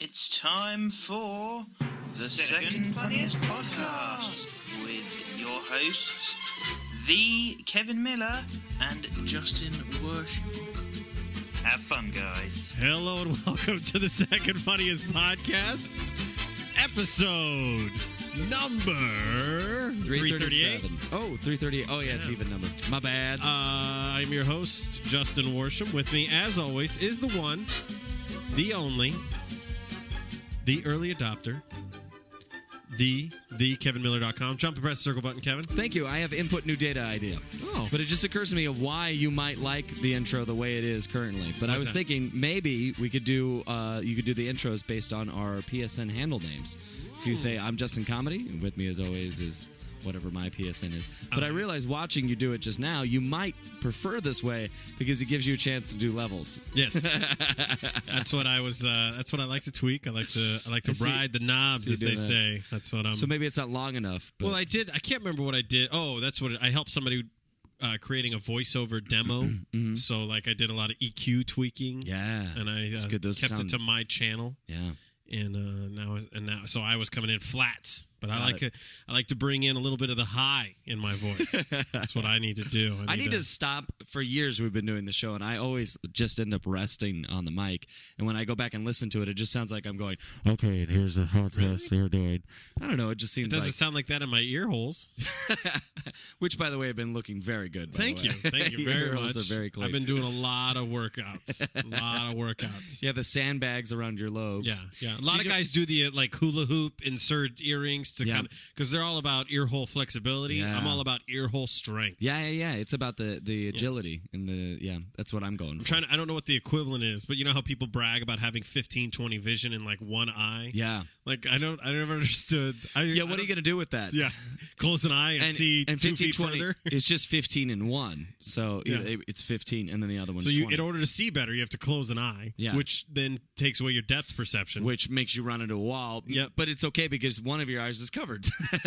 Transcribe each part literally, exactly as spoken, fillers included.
It's time for the Second Funniest Podcast with your hosts, the Kevin Miller and Justin Worsh. Have fun, guys. Hello and welcome to the Second Funniest Podcast, episode number three thirty-eight. Oh, three thirty-eight. Oh, yeah, yeah. It's even number. My bad. Uh, I'm your host, Justin Worsham. With me, as always, is the one, the only, the early adopter, the, the Kevin Miller dot com. Jump and press the circle button, Kevin. Thank you. I have input new data idea. Oh. But it just occurs to me of why you might like the intro the way it is currently. But What's I was that? thinking maybe we could do, uh, you could do the intros based on our P S N handle names. So you say, I'm Justin Comedy, and with me as always is whatever my P S N is. But Oh. I realized watching you do it just now, you might prefer this way because it gives you a chance to do levels. Yes, that's what I was. Uh, that's what I like to tweak. I like to. I like to I see- ride the knobs, see you as they doing that. say. That's what I'm. So maybe it's not long enough. But Well, I did. I can't remember what I did. Oh, that's what it, I helped somebody uh, creating a voiceover demo. Mhm. So, like, I did a lot of E Q tweaking. yeah. and I It's uh, good. Those kept sound- it to my channel. Yeah. And uh, now, and now, so I was coming in flat. But I Got like it. to, I like to bring in a little bit of the high in my voice. That's what I need to do. I need to stop. For years we've been doing the show, and I always just end up resting on the mic. And when I go back and listen to it, it just sounds like I'm going, okay, and here's a hot test you're doing. I don't know. It just It seems doesn't like. sound like that in my ear holes. Which, by the way, have been looking very good. by Thank the you. way. Thank you Your very ear holes much. Are very clean. I've been doing a lot of workouts. A lot of workouts. Yeah, the sandbags around your lobes. Yeah, yeah. A lot Do of you do- guys do the uh, like hula hoop, insert earrings to Yeah. kind of because they're all about ear hole flexibility. Yeah. I'm all about ear hole strength. Yeah, yeah, yeah. It's about the the agility and the yeah. That's what I'm going. I'm for. trying to, I don't know what the equivalent is, but you know how people brag about having fifteen twenty vision in like one eye? Yeah. Like I don't I never understood. I, Yeah. I What are don't- you gonna do with that? Yeah. Close an eye and, see and two fifteen, feet twenty further. It's just fifteen in one, so Yeah. it- it's fifteen, and then the other one's So you, twenty. in order to see better, you have to close an eye, Yeah. which then takes away your depth perception. which makes you run into a wall. Yep. But it's okay because one of your eyes is covered.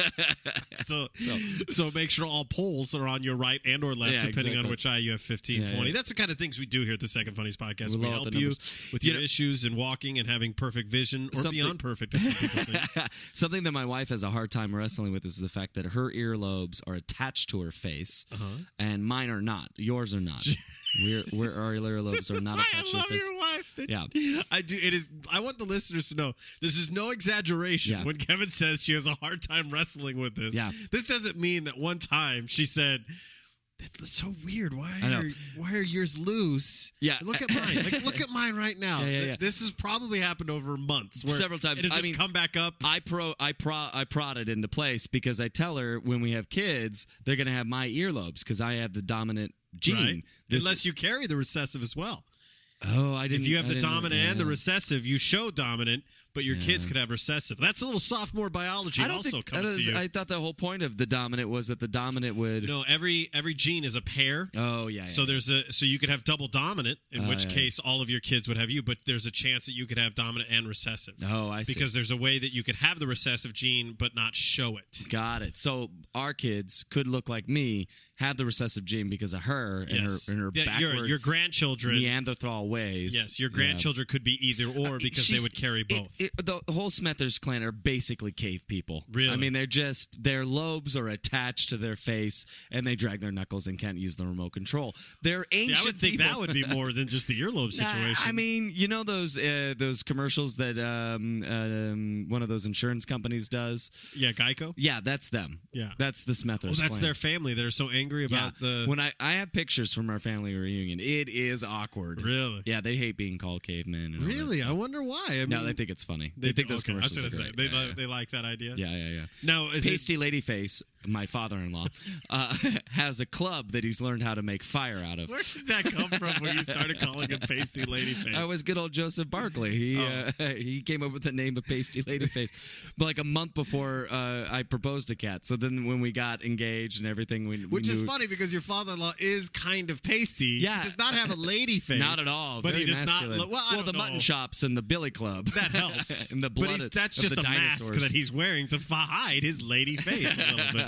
So, So- so make sure all poles are on your right and or left, Yeah, depending on exactly. which eye you have fifteen, Yeah, twenty. yeah. That's the kind of things we do here at the Second Funniest Podcast. We We load help the you numbers. with You your know- issues in walking and having perfect vision, or Something- beyond perfect, as some people think. Something that my wife has a hard time wrestling with is the fact that her earlobes are attached to her face, Uh-huh. and mine are not. Yours are not. We're, we're, our earlobes are not Why attached I to love her face. your wife. That- Yeah. I do. It is. I want the listeners to know this is no exaggeration. Yeah. When Kevin says she has a hard time wrestling with this, Yeah. this doesn't mean that one time she said, "That's so weird. Why I know. are why are yours loose? Yeah. Look at mine. Like look at mine right now. Yeah, yeah, Th- yeah. This has probably happened over months. Where Several times. It'll I just mean, come back up. I pro I pro I prod it into place because I tell her when we have kids they're gonna have my earlobes because I have the dominant gene. Right? This- Unless you carry the recessive as well. oh I didn't. If you have I the didn't- dominant and the yeah. recessive, you show dominant, but your kids Yeah. could have recessive. That's a little sophomore biology I don't also think, I, coming don't- to you. I thought the whole point of the dominant was that the dominant would. No, every every gene is a pair. Oh yeah. So yeah. there's a so you could have double dominant, in Oh, which yeah, case all of your kids would have you, but there's a chance that you could have dominant and recessive. Oh, I see. Because there's a way that you could have the recessive gene but not show it. Got it. So our kids could look like me, have the recessive gene because of her and Yes. her and her Yeah, backward your your grandchildren. Neanderthal ways. Yes, your Yeah. grandchildren could be either or because they She's- would carry it- both. it- the whole Smethers clan are basically cave people. Really? I mean, they're just their lobes are attached to their face, and they drag their knuckles and can't use the remote control. They're See, ancient. I would think people. that would be more than just the earlobe Nah, situation. I mean, you know those uh, those commercials that um, um, one of those insurance companies does. yeah, Geico. Yeah, that's them. Yeah. That's the Smethers. Oh, that's clan. their family. They're so angry about yeah. the. When I I have pictures from our family reunion, it is awkward. Really? Yeah, they hate being called cavemen. And all that Really? I stuff. wonder why. I mean, No, they think it's funny. They, think those okay, I was commercials gonna are say, great. They, yeah, li- yeah. they like that idea. Yeah, yeah, yeah. Now, is it, Pasty Ladyface, my father-in-law, uh, has a club that he's learned how to make fire out of. where did that come from when you started calling him Pasty Ladyface? I was good old Joseph Barkley. He Oh. uh, he came up with the name of Pasty Ladyface, but like a month before uh, I proposed to Kat. So then when we got engaged and everything, we, we Which is knew- funny because your father-in-law is kind of pasty. Yeah. He does not have a lady face. Not at all. But Very he does masculine. not look. Well, I don't the know. mutton chops and the Billy Club. That helps. and the but blood he's, of- that's of just the a mask dinosaurs. that he's wearing to f- hide his lady face a little bit.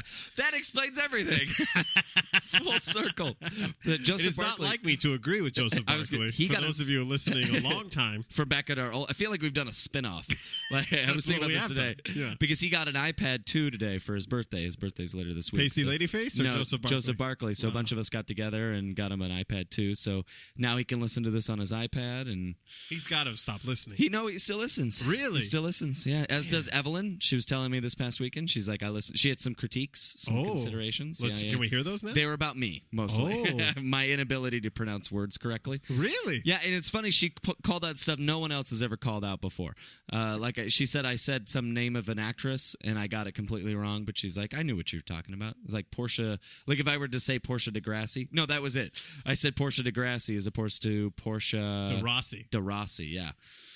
That explains everything. Full circle. That Joseph It is Barkley, not like me to agree with Joseph I was gonna- Barkley. he For got a- those of you listening a long time. for back at our old, I feel like we've done a spin-off. Like, I was That's thinking what about we this have today. done. Yeah. Because he got an iPad two today for his birthday. His birthday's later this week. Pasty so- Ladyface or no, Joseph Barkley? Joseph Barkley. So a Wow. bunch of us got together and got him an iPad two. So now he can listen to this on his iPad, and He's got to stop listening. he know he still listens. Really? He still listens. Yeah. As does Evelyn. She was telling me this past weekend. She's like, I listen. She had some critiques, some Oh. considerations. Let's, Yeah, yeah. Can we hear those now? They were about me mostly. Oh. My inability to pronounce words correctly. Really? Yeah, and it's funny. She p- called out stuff no one else has ever called out before. Uh, like I, she said, I said some name of an actress and I got it completely wrong. But she's like, I knew what you were talking about. It was like Portia. Like if I were to say Portia de Grassi, no, that was it. I said Portia de Grassi as opposed to Portia De Rossi. de Rossi. Yeah.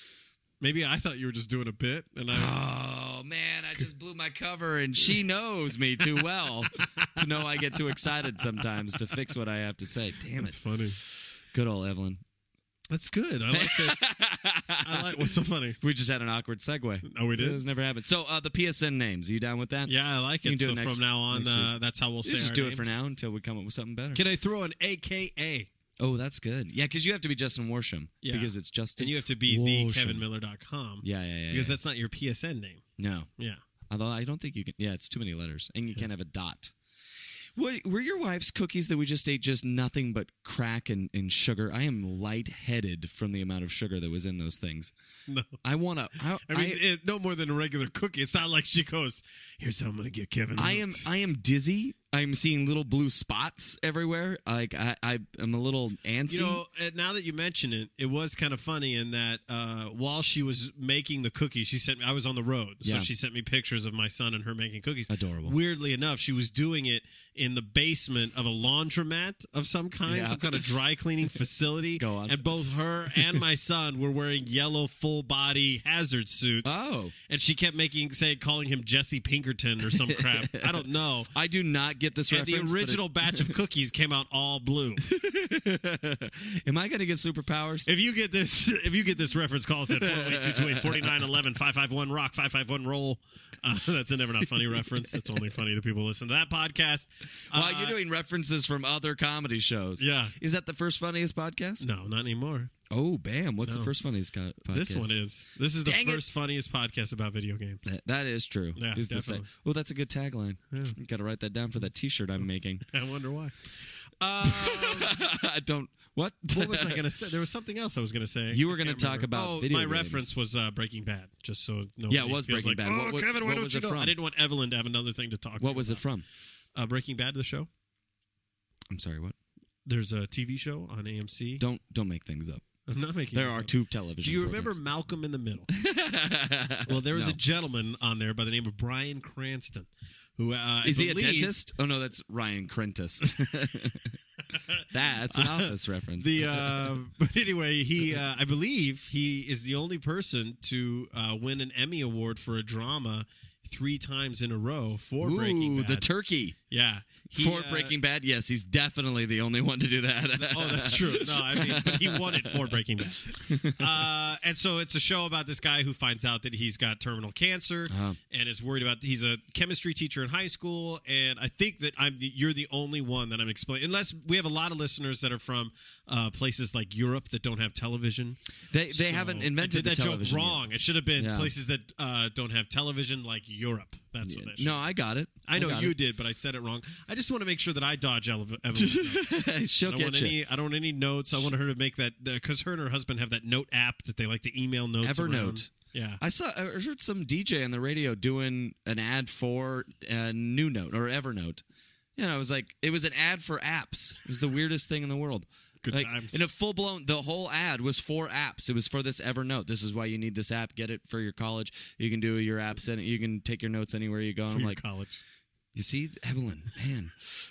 Maybe I thought you were just doing a bit, and I. Oh man, I just blew my cover, and she knows me too well to know I get too excited sometimes to fix what I have to say. Damn That's it, funny. good old Evelyn. That's good. I like that. I like. What's so funny? We just had an awkward segue. Oh, we did? This never happened. So uh, the P S N names. Are you down with that? Yeah, I like You it. can do So it next- from now on, next uh, week. that's how we'll say You just our do names. it for now until we come up with something better. Can I throw an A K A? Oh, that's good. Yeah, because you have to be Justin Worsham. Yeah. Because it's Justin. And you have to be Worsham. the Kevin Miller dot com. Yeah, yeah, yeah. Because yeah. that's not your P S N name. no. Yeah. Although I don't think you can. Yeah, it's too many letters, and you can't have a dot. What, were your wife's cookies that we just ate just nothing but crack and, and sugar? I am lightheaded from the amount of sugar that was in those things. No. I want to. I, I mean, I, it, no more than a regular cookie. It's not like she goes, here's how I'm going to get Kevin. I am. notes." I am dizzy. I'm seeing little blue spots everywhere. Like I, I am a little antsy. You know, uh, now that you mention it, it was kind of funny in that uh, while she was making the cookies, she sent me. I was on the road, so Yeah. she sent me pictures of my son and her making cookies. Adorable. Weirdly enough, she was doing it in the basement of a laundromat of some kind, Yeah. some kind of dry cleaning facility. Go on. And both her and my son were wearing yellow full body hazard suits. Oh, And she kept making, say, calling him Jesse Pinkerton or some crap. I don't know. I do not get this And reference. the but original batch of cookies came out all blue. it- Am I going to get superpowers? If you get this, if you get this reference, call us at four oh eight, two two eight, four nine one one, five five one rock, five five one roll. Uh, that's a Never Not Funny reference. That's only funny to people who listen to that podcast. Wow, Uh, you're doing references from other comedy shows. Yeah. Is that the first funniest podcast? No, not anymore. Oh, bam. What's No. the first funniest co- podcast? This one is. This is the Dang it. first funniest podcast about video games. That, that is true. Yeah, is the same. definitely. Oh, that's a good tagline. Yeah. You got to write that down for that T-shirt I'm making. I wonder why. Um, I don't. What? what was I going to say? There was something else I was going to say. You were I gonna can't talk remember. about Oh, video my games. reference was uh, Breaking Bad. Just so nobody Yeah, it was feels Breaking like, Bad. Oh, What- what- Kevin, why what don't was you it know? from? I didn't want Evelyn to have another thing to talk. What to was it about. from? Uh, Breaking Bad, the show. I'm sorry. What? There's a T V show on A M C. Don't don't make things up. I'm not making. There this are up. two television. Do you remember programs. Malcolm in the Middle? Well, there was No. a gentleman on there by the name of Bryan Cranston, who uh, I Is he a believe- dentist? Oh no, that's Ryan Crentist. That's an Office reference. The uh, but anyway, he uh, I believe he is the only person to uh, win an Emmy Award for a drama three times in a row for Ooh, Breaking Bad. the turkey. yeah, he, For uh, Breaking Bad, yes, he's definitely the only one to do that. Oh, that's true. No, I mean, but he won it for Breaking Bad. Uh, and so it's a show about this guy who finds out that he's got terminal cancer Uh-huh. and is worried about. He's a chemistry teacher in high school, and I think that I'm. The, you're the only one that I'm explaining. Unless we have a lot of listeners that are from uh, places like Europe that don't have television. They they So haven't I invented did that the joke television yet. wrong. It should have been Yeah. places that uh, don't have television, like Europe. That's what that should. No, I got it. I know got you it. did, but I said it wrong. I just want to make sure that I dodge Evelyn. I She'll don't get want you. any. I don't want any notes. I want her to make that because her and her husband have that note app that they like to email notes. Evernote. around. Yeah. I saw. I heard some D J on the radio doing an ad for uh, New Note or Evernote. You know, it was like it was an ad for apps. It was the weirdest thing in the world. Good Like, times. in a full blown, the whole ad was for apps. It was for this Evernote. This is why you need this app. Get it for your college. You can do your apps and you can take your notes anywhere you go. And for I'm your like, college. you see, Evelyn, man.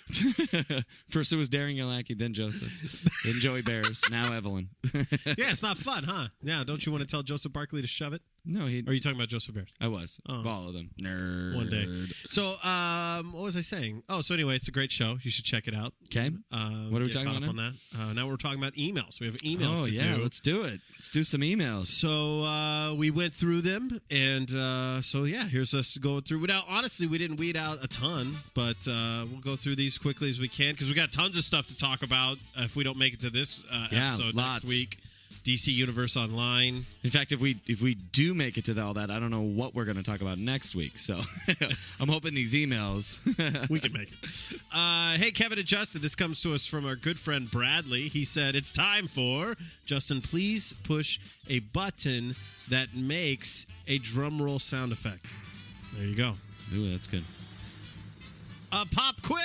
First it was Darren Yalaki, then Joseph, then Joey Bears, now Evelyn. Yeah, it's not fun, huh? Yeah. Don't you want to tell Joseph Barkley to shove it? No, he. Or are you talking about Joseph Bears? I was. Oh. All of them. Nerd. One day. So, um, what was I saying? Oh, so anyway, it's a great show. You should check it out. Okay. Um, What are we get talking caught about up on that? Uh, now we're talking about emails. We have emails Oh to yeah, do. let's do it. Let's do some emails. So uh, we went through them, and uh, so yeah, here's us going through. Now, honestly, we didn't weed out a ton, but uh, we'll go through these quickly as we can because we got tons of stuff to talk about. Uh, if we don't make it to this uh, Yeah, episode lots. next week, D C Universe Online. In fact, if we if we do make it to all that, I don't know what we're going to talk about next week. So I'm hoping these emails. We can make it. Uh, hey, Kevin and Justin, this comes to us from our good friend Bradley. He said, it's time for, Justin, please push a button that makes a drum roll sound effect. There you go. Ooh, that's good. A pop quiz!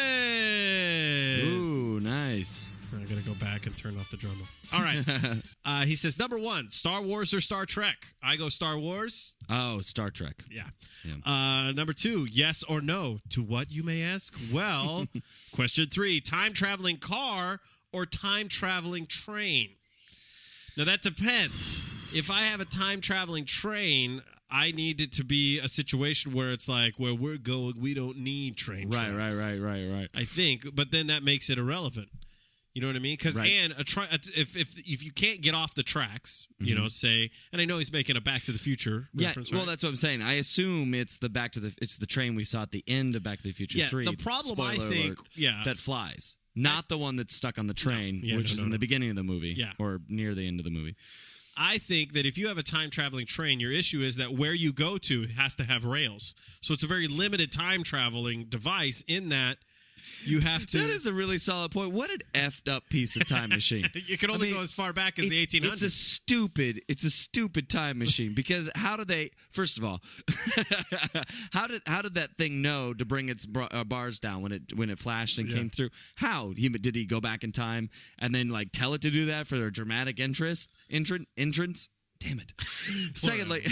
Ooh, nice. I'm going to go back and turn off the drum roll. All right. uh, he says, number one, Star Wars or Star Trek? I go Star Wars. Oh, Star Trek. Yeah. Yeah. Uh, number two, yes or no? To what, you may ask? Well, question three, time-traveling car or time-traveling train? Now, that depends. If I have a time-traveling train, I need it to be a situation where it's like, where we're going, we don't need train Right, right, tracks. right, right, right. I think, but then that makes it irrelevant. You know what I mean? Because Right. and a tri- if if if you can't get off the tracks, you know, say, and I know he's making a Back to the Future Yeah, reference. well, right? that's what I'm saying. I assume it's the Back to the it's the train we saw at the end of Back to the Future yeah. three. The problem I spoiler think, alert, yeah, that flies, not the one that's stuck on the train, Yeah, which no, is no, in no. the beginning of the movie, Yeah. or near the end of the movie. I think that if you have a time traveling train, your issue is that where you go to has to have rails. So it's a very limited time traveling device in that you have to. That is a really solid point. What an effed up piece of time machine. You can only I mean, go as far back as the It's- eighteen hundreds. It's a stupid, it's a stupid time machine because how did they? First of all, how did how did that thing know to bring its bra- uh, bars down when it when it flashed and Yeah. came through? How he did he go back in time and then like tell it to do that for their dramatic interest entrance entrance? Damn it. Secondly,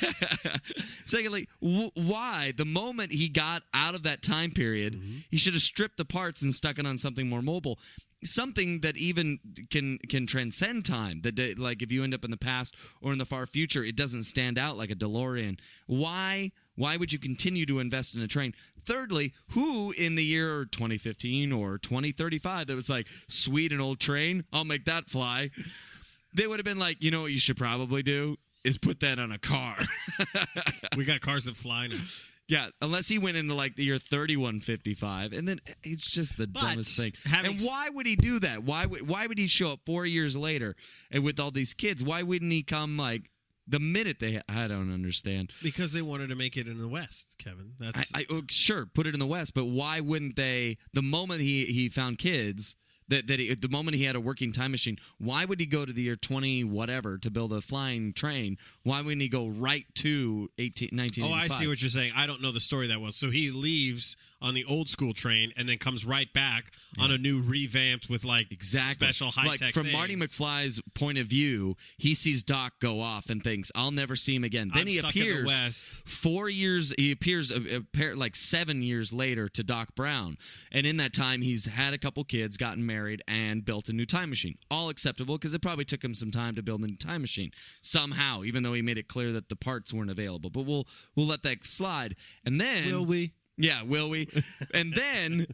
secondly, w- why the moment he got out of that time period, Mm-hmm. he should have stripped the parts and stuck it on something more mobile, something that even can can transcend time. That uh, like if you end up in the past or in the far future, it doesn't stand out like a DeLorean. Why? Why would you continue to invest in a train? Thirdly, who in the year twenty fifteen or twenty thirty-five that was like, sweet, an old train, I'll make that fly. They would have been like, you know what you should probably do is put that on a car. We got cars that fly now. Yeah, unless he went into like the year thirty-one fifty-five, and then it's just the But dumbest thing. having And s- why would he do that? Why would why would he show up four years later and with all these kids? Why wouldn't he come like the minute they? I don't understand. Because they wanted to make it in the West, Kevin. That's I, I oh, sure put it in the West, but why wouldn't they? The moment he he found kids. That, that he, the moment he had a working time machine, why would he go to the year twenty whatever to build a flying train? Why wouldn't he go right to eighteen, nineteen Oh, eighty-five? I see what you're saying. I don't know the story that well. So he leaves on the old school train and then comes right back on a new revamped with like Exactly. special high like, tech. From Marty McFly's point of view, he sees Doc go off and thinks, "I'll never see him again." Then I'm he stuck in the appears West. four years. He appears a, a pair, like seven years later to Doc Brown, and in that time, he's had a couple kids, gotten married, and built a new time machine. All acceptable because it probably took him some time to build a new time machine somehow, even though he made it clear that the parts weren't available. But we'll we'll let that slide. And then Will we? Yeah, will we? And then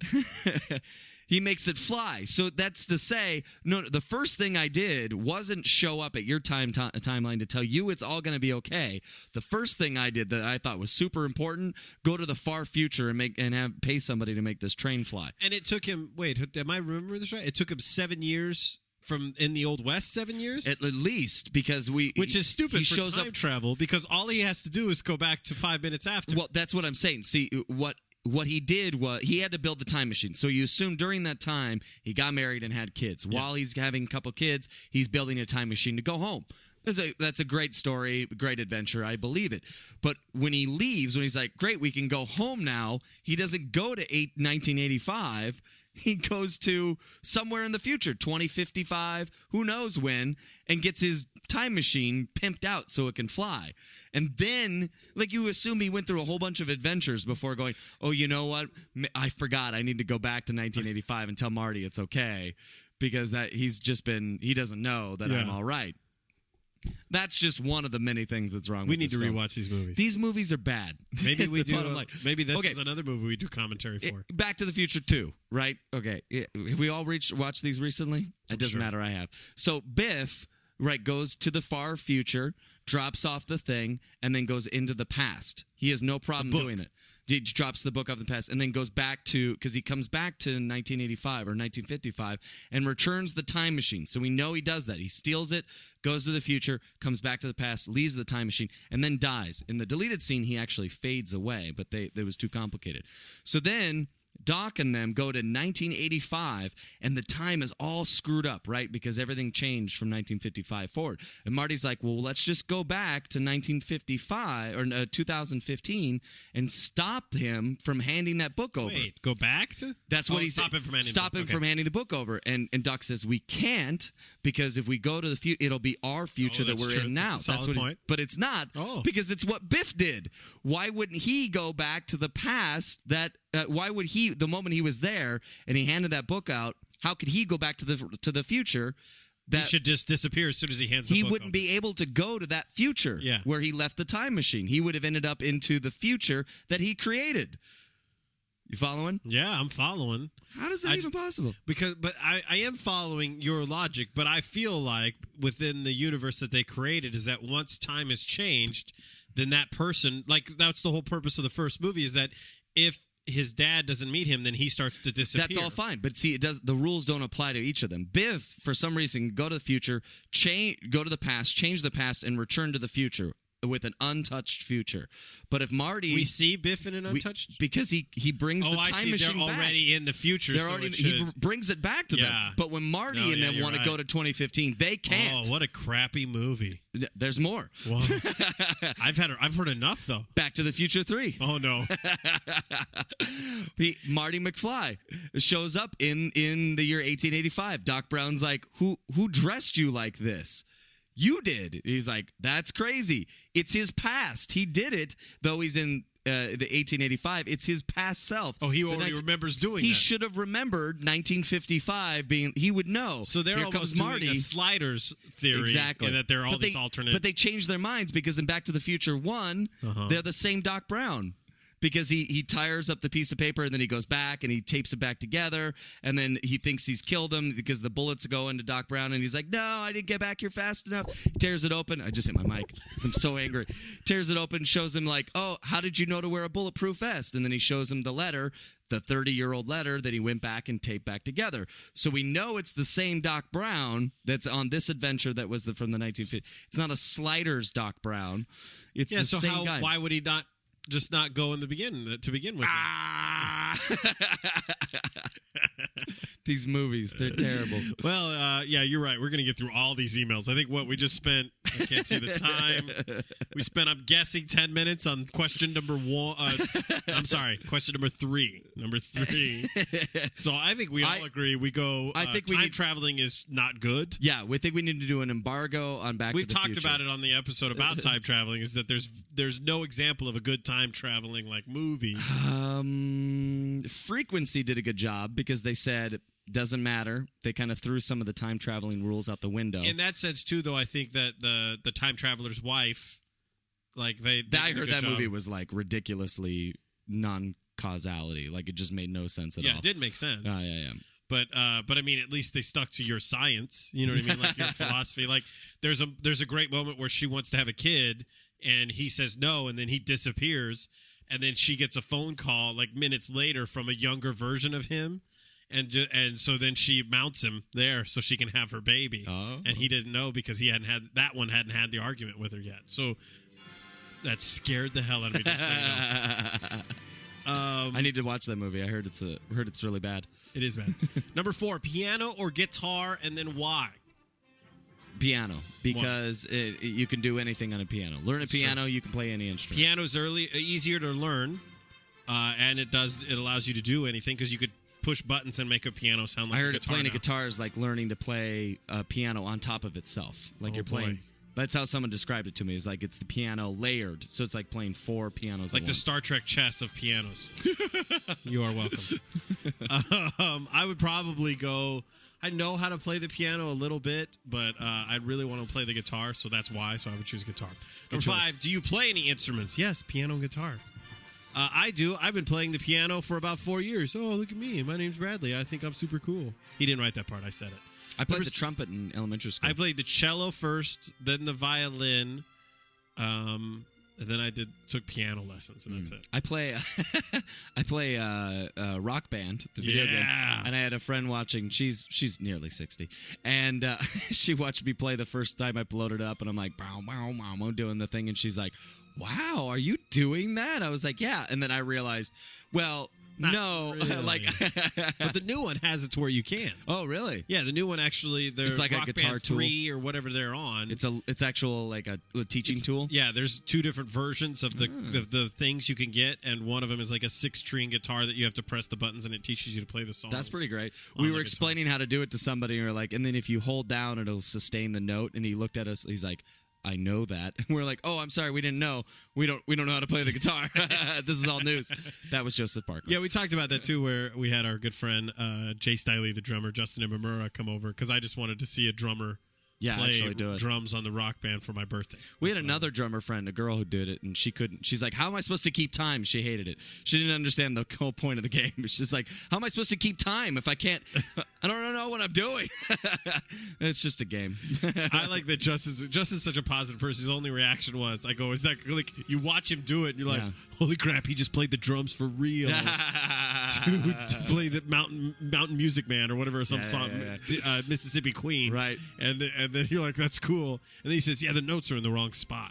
he makes it fly. So that's to say, no, the first thing I did wasn't show up at your time ti- timeline to tell you it's all going to be okay. The first thing I did that I thought was super important, go to the far future and make and have pay somebody to make this train fly. And it took him. Wait, am I remembering this right? It took him seven years from in the Old West. Seven years, At least because we, which is stupid He for shows time up. travel because all he has to do is go back to five minutes after. Well, that's what I'm saying. See, what what he did was he had to build the time machine. So you assume during that time he got married and had kids. Yeah. While he's having a couple kids, he's building a time machine to go home. That's a, that's a great story, great adventure. I believe it. But when he leaves, when he's like, great, we can go home now, he doesn't go to eight, nineteen eighty-five. He goes to somewhere in the future, twenty fifty-five, who knows when, and gets his time machine pimped out so it can fly. And then, like, you assume he went through a whole bunch of adventures before going, oh, you know what? I forgot. I need to go back to nineteen eighty-five and tell Marty it's okay because that he's just been, he doesn't know that I'm Yeah. all right. That's just one of the many things that's wrong We with need this to film. rewatch these movies. These movies are bad. Maybe we The do. bottom uh, line. maybe this Okay. is another movie we do commentary for. It- Back to the Future two, right? Okay. It- have we all reached watched these recently? It I'm doesn't sure. matter. I have. So Biff, right, goes to the far future, drops off the thing, and then goes into the past. He has no problem book. doing it. He drops the book off the past and then goes back to, because he comes back to nineteen eighty-five or nineteen fifty-five and returns the time machine. So we know he does that. He steals it, goes to the future, comes back to the past, leaves the time machine, and then dies. In the deleted scene, he actually fades away, but they it was too complicated. So then Doc and them go to nineteen eighty-five, and the time is all screwed up, right? Because everything changed from nineteen fifty-five forward. And Marty's like, well, let's just go back to nineteen fifty-five or uh, two thousand fifteen and stop him from handing that book over. Wait, go back to? That's what Oh, he stop said. him from handing Stop the him book. from Okay. handing the book over. And and Doc says we can't, because if we go to the future, it'll be our future Oh, that that's we're true. in now. That's a solid what he- point. But it's not, Oh. because it's what Biff did. Why wouldn't he go back to the past? That uh, why would he? The moment he was there and he handed that book out, how could he go back to the to the future? He That should just disappear as soon as he hands the he book wouldn't over. be able to go to that future Yeah. where he left the time machine. He would have ended up into the future that he created. You following? Yeah, I'm following. How is that I- even possible? Because, but I, I am following your logic, but I feel like within the universe that they created is that once time has changed, then that person, like that's the whole purpose of the first movie, is that if his dad doesn't meet him, then he starts to disappear. That's all fine, but see, it does. The rules don't apply to each of them. Biff, for some reason, go to the future, change, go to the past, change the past, and return to the future with an untouched future. But if Marty, We see Biff in an we- untouched. because he he brings oh, the I time see. machine They're back. already in the future. They're so already, it he should- br- brings it back to Yeah. them. But when Marty No, and yeah, them you're want to right. go to twenty fifteen, they can't. Oh, what a crappy movie! Th- There's more. Wow. I've had. I've heard enough though. Back to the Future three. Oh no. He, Marty McFly shows up in in the year eighteen eighty-five. Doc Brown's like, who who dressed you like this? You did. He's like, that's crazy. It's his past. He did it, though he's in uh, the eighteen eighty-five. It's his past self. Oh, he The already nineteen remembers doing He that. should have remembered nineteen fifty-five being. He would know. So they're Here almost comes Marty. doing a sliders theory, Exactly. and that they're all but this they, alternate. But they changed their minds because in Back to the Future one, Uh-huh. they're the same Doc Brown. Because he, he tires up the piece of paper and then he goes back and he tapes it back together and then he thinks he's killed him because the bullets go into Doc Brown and he's like, no, I didn't get back here fast enough. He tears it open. I just hit my mic because I'm so angry. Tears it open, shows him like, oh, how did you know to wear a bulletproof vest? And then he shows him the letter, the thirty-year-old letter that he went back and taped back together. So we know it's the same Doc Brown that's on this adventure that was the, from the nineteen fifties. It's not a Sliders Doc Brown. It's yeah. the So same how? guy. Why would he not just not go in the begin to begin with? Ah! These movies, they're terrible. Well, uh, yeah, you're right. We're going to get through all these emails. I think what we just spent, I can't see the time. We spent, I'm guessing, ten minutes on question number one. Uh, I'm sorry, question number three. Number three. So I think we all I- agree. We go, I uh, think we time need- traveling is not good. Yeah, we think we need to do an embargo on Back We've to the talked Future. about it on the episode about time traveling, is that there's there's no example of a good time traveling like movie. Um, Frequency did a good job because they said doesn't matter. They kind of threw some of the time traveling rules out the window. In that sense, too, though, I think that the the time traveler's wife, like they, they I did a heard good that job. movie was like ridiculously non-causality. Like it just made no sense at Yeah, all. it did make sense. Oh, yeah, yeah. But uh, but I mean, at least they stuck to your science. You know what I mean? Like your philosophy. Like there's a there's a great moment where she wants to have a kid, and he says no, and then he disappears, and then she gets a phone call like minutes later from a younger version of him, and ju- and so then she mounts him there so she can have her baby, Oh. and he didn't know because he hadn't had that one hadn't had the argument with her yet. So that scared the hell out of me. Just so you know. Um, I need to watch that movie. I heard it's a heard it's really bad. It is bad. Number four, piano or guitar, and then why? Piano, because it, it- you can do anything on a piano. Learn a That's piano, you can play any instrument. Piano's early, easier to learn, uh, and it does it allows you to do anything because you could push buttons and make a piano sound like I heard a it guitar playing now. a guitar is like learning to play a piano on top of itself. Like Oh, you're playing. boy. That's how someone described it to me. It's like it's the piano layered, so it's like playing four pianos. Like at the once. Star Trek chess of pianos. You are welcome. um, I would probably go. I know how to play the piano a little bit, but uh, I really want to play the guitar, so that's why. So I would choose guitar. Number choice. five. Do you play any instruments? Yes, piano and guitar. Uh, I do. I've been playing the piano for about four years. Oh, look at me. My name's Bradley. I think I'm super cool. He didn't write that part. I said it. I played Number the s- trumpet in elementary school. I played the cello first, then the violin, um, and then I did took piano lessons, and that's it. I play, I play uh, uh, Rock Band, the video game, Yeah. and I had a friend watching. She's she's nearly sixty, and uh, she watched me play the first time I loaded up, and I'm like, "Bow, bow, bow," I'm doing the thing, and she's like, "Wow, are you doing that?" I was like, "Yeah," and then I realized, well, Not no, really. like, But the new one has it to where you can. oh, really? Yeah, the new one actually, they're It's like a Rock guitar Band tool. three or whatever they're on. It's a it's actual like a, a teaching tool. Yeah, there's two different versions of the, Ah. the the things you can get, and one of them is like a six-string guitar that you have to press the buttons, and it teaches you to play the songs. That's pretty great. on We the were guitar. explaining how to do it to somebody, and we are like, and then if you hold down, it'll sustain the note. And he looked at us. He's like, "I know that." And we're like, "Oh, I'm sorry, we didn't know. We don't we don't know how to play the guitar. This is all news." That was Joseph Parker. Yeah, we talked about that too, where we had our good friend uh, Jay Stiley, the drummer, Justin Imamura, come over because I just wanted to see a drummer yeah, play actually do it. drums on the Rock Band for my birthday. We had So- another drummer friend, a girl who did it, and she couldn't. She's like, "How am I supposed to keep time?" She hated it. She didn't understand the whole point of the game. She's like, "How am I supposed to keep time if I can't? I don't know what I'm doing." It's just a game. I like that Justin's Justin's such a positive person. His only reaction was, I go, is that like you watch him do it and you're like, Yeah. holy crap, he just played the drums for real. to, to play the mountain mountain music man or whatever some Yeah, yeah, song yeah, Uh, Mississippi Queen, Right. and and then you're like, that's cool, and then he says, yeah, the notes are in the wrong spot.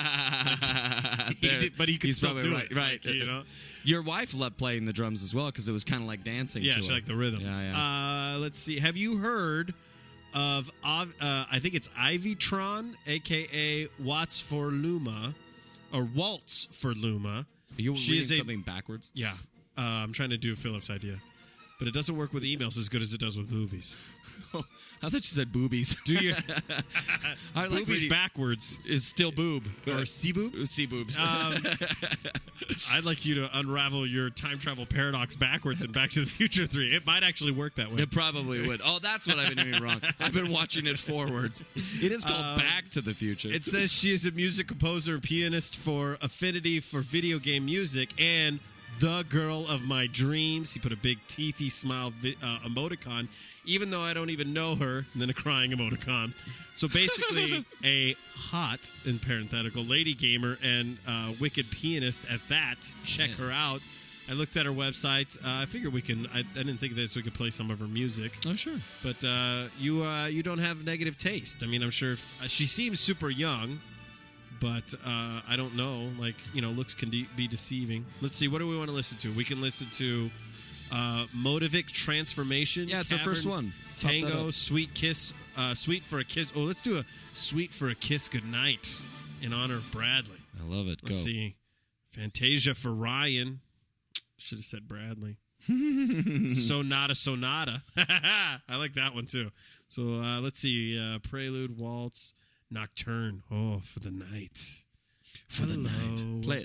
He There. did- but he could He's still probably do right, it, right? like, you know. Your wife loved playing the drums as well because it was kind of like dancing. Yeah, to she her. liked the rhythm. Yeah, yeah. Uh, let's see. Have you heard of? Uh, I think it's Ivytron, aka Watts for Luma, or Waltz for Luma. Are you she reading is a- something backwards? Yeah, uh, I'm trying to do Philip's idea, but it doesn't work with emails as good as it does with movies. I thought you said boobies. Do you? I like movies reading- backwards is still boob or sea boob? sea boobs. Um, I'd like you to unravel your time travel paradox backwards in Back to the Future three. It might actually work that way. It probably would. Oh, that's what I've been doing wrong. I've been watching it forwards. It is called Um, Back to the Future. It says she is a music composer and pianist for affinity for video game music and the girl of my dreams. He put a big teethy smile vi- uh, emoticon, even though I don't even know her, and then a crying emoticon. So basically, a hot, in parenthetical, lady gamer and uh, wicked pianist at that. Check Yeah. her out. I looked at her website. Uh, I figured we can. I, I didn't think that we could play some of her music. oh, sure. But uh, you uh, you don't have negative taste. I mean, I'm sure if, uh, she seems super young, but uh, I don't know. Like, you know, looks can de- be deceiving. Let's see. What do we want to listen to? We can listen to uh, Motivic Transformation. Yeah, it's our Cavern, first one. Pop that Tango, up. Sweet Kiss, uh, Sweet for a Kiss. Oh, let's do a Sweet for a Kiss Goodnight in honor of Bradley. I love it. Let's Go. see. Fantasia for Ryan. Should have said Bradley. Sonata, Sonata. I like that one too. So uh, let's see. Uh, Prelude, Waltz, Nocturne. Oh, for the night. For the night. Hello. Play it.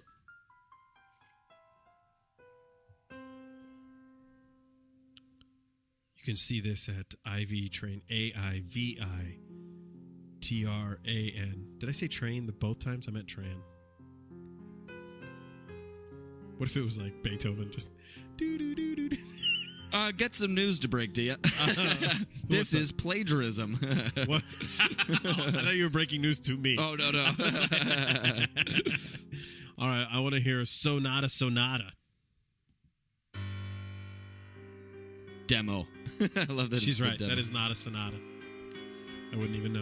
You can see this at I V Train. A I V I T R A N. Did I say train the both times? I meant Tran. What if it was like Beethoven just do do do do do? Uh, get some news to break to you. what's This up? is plagiarism. What? I thought you were breaking news to me. Oh, no, no. All right, I want to hear Sonata, Sonata. Demo. I love that. She's it's the right. demo. That is not a sonata. I wouldn't even know.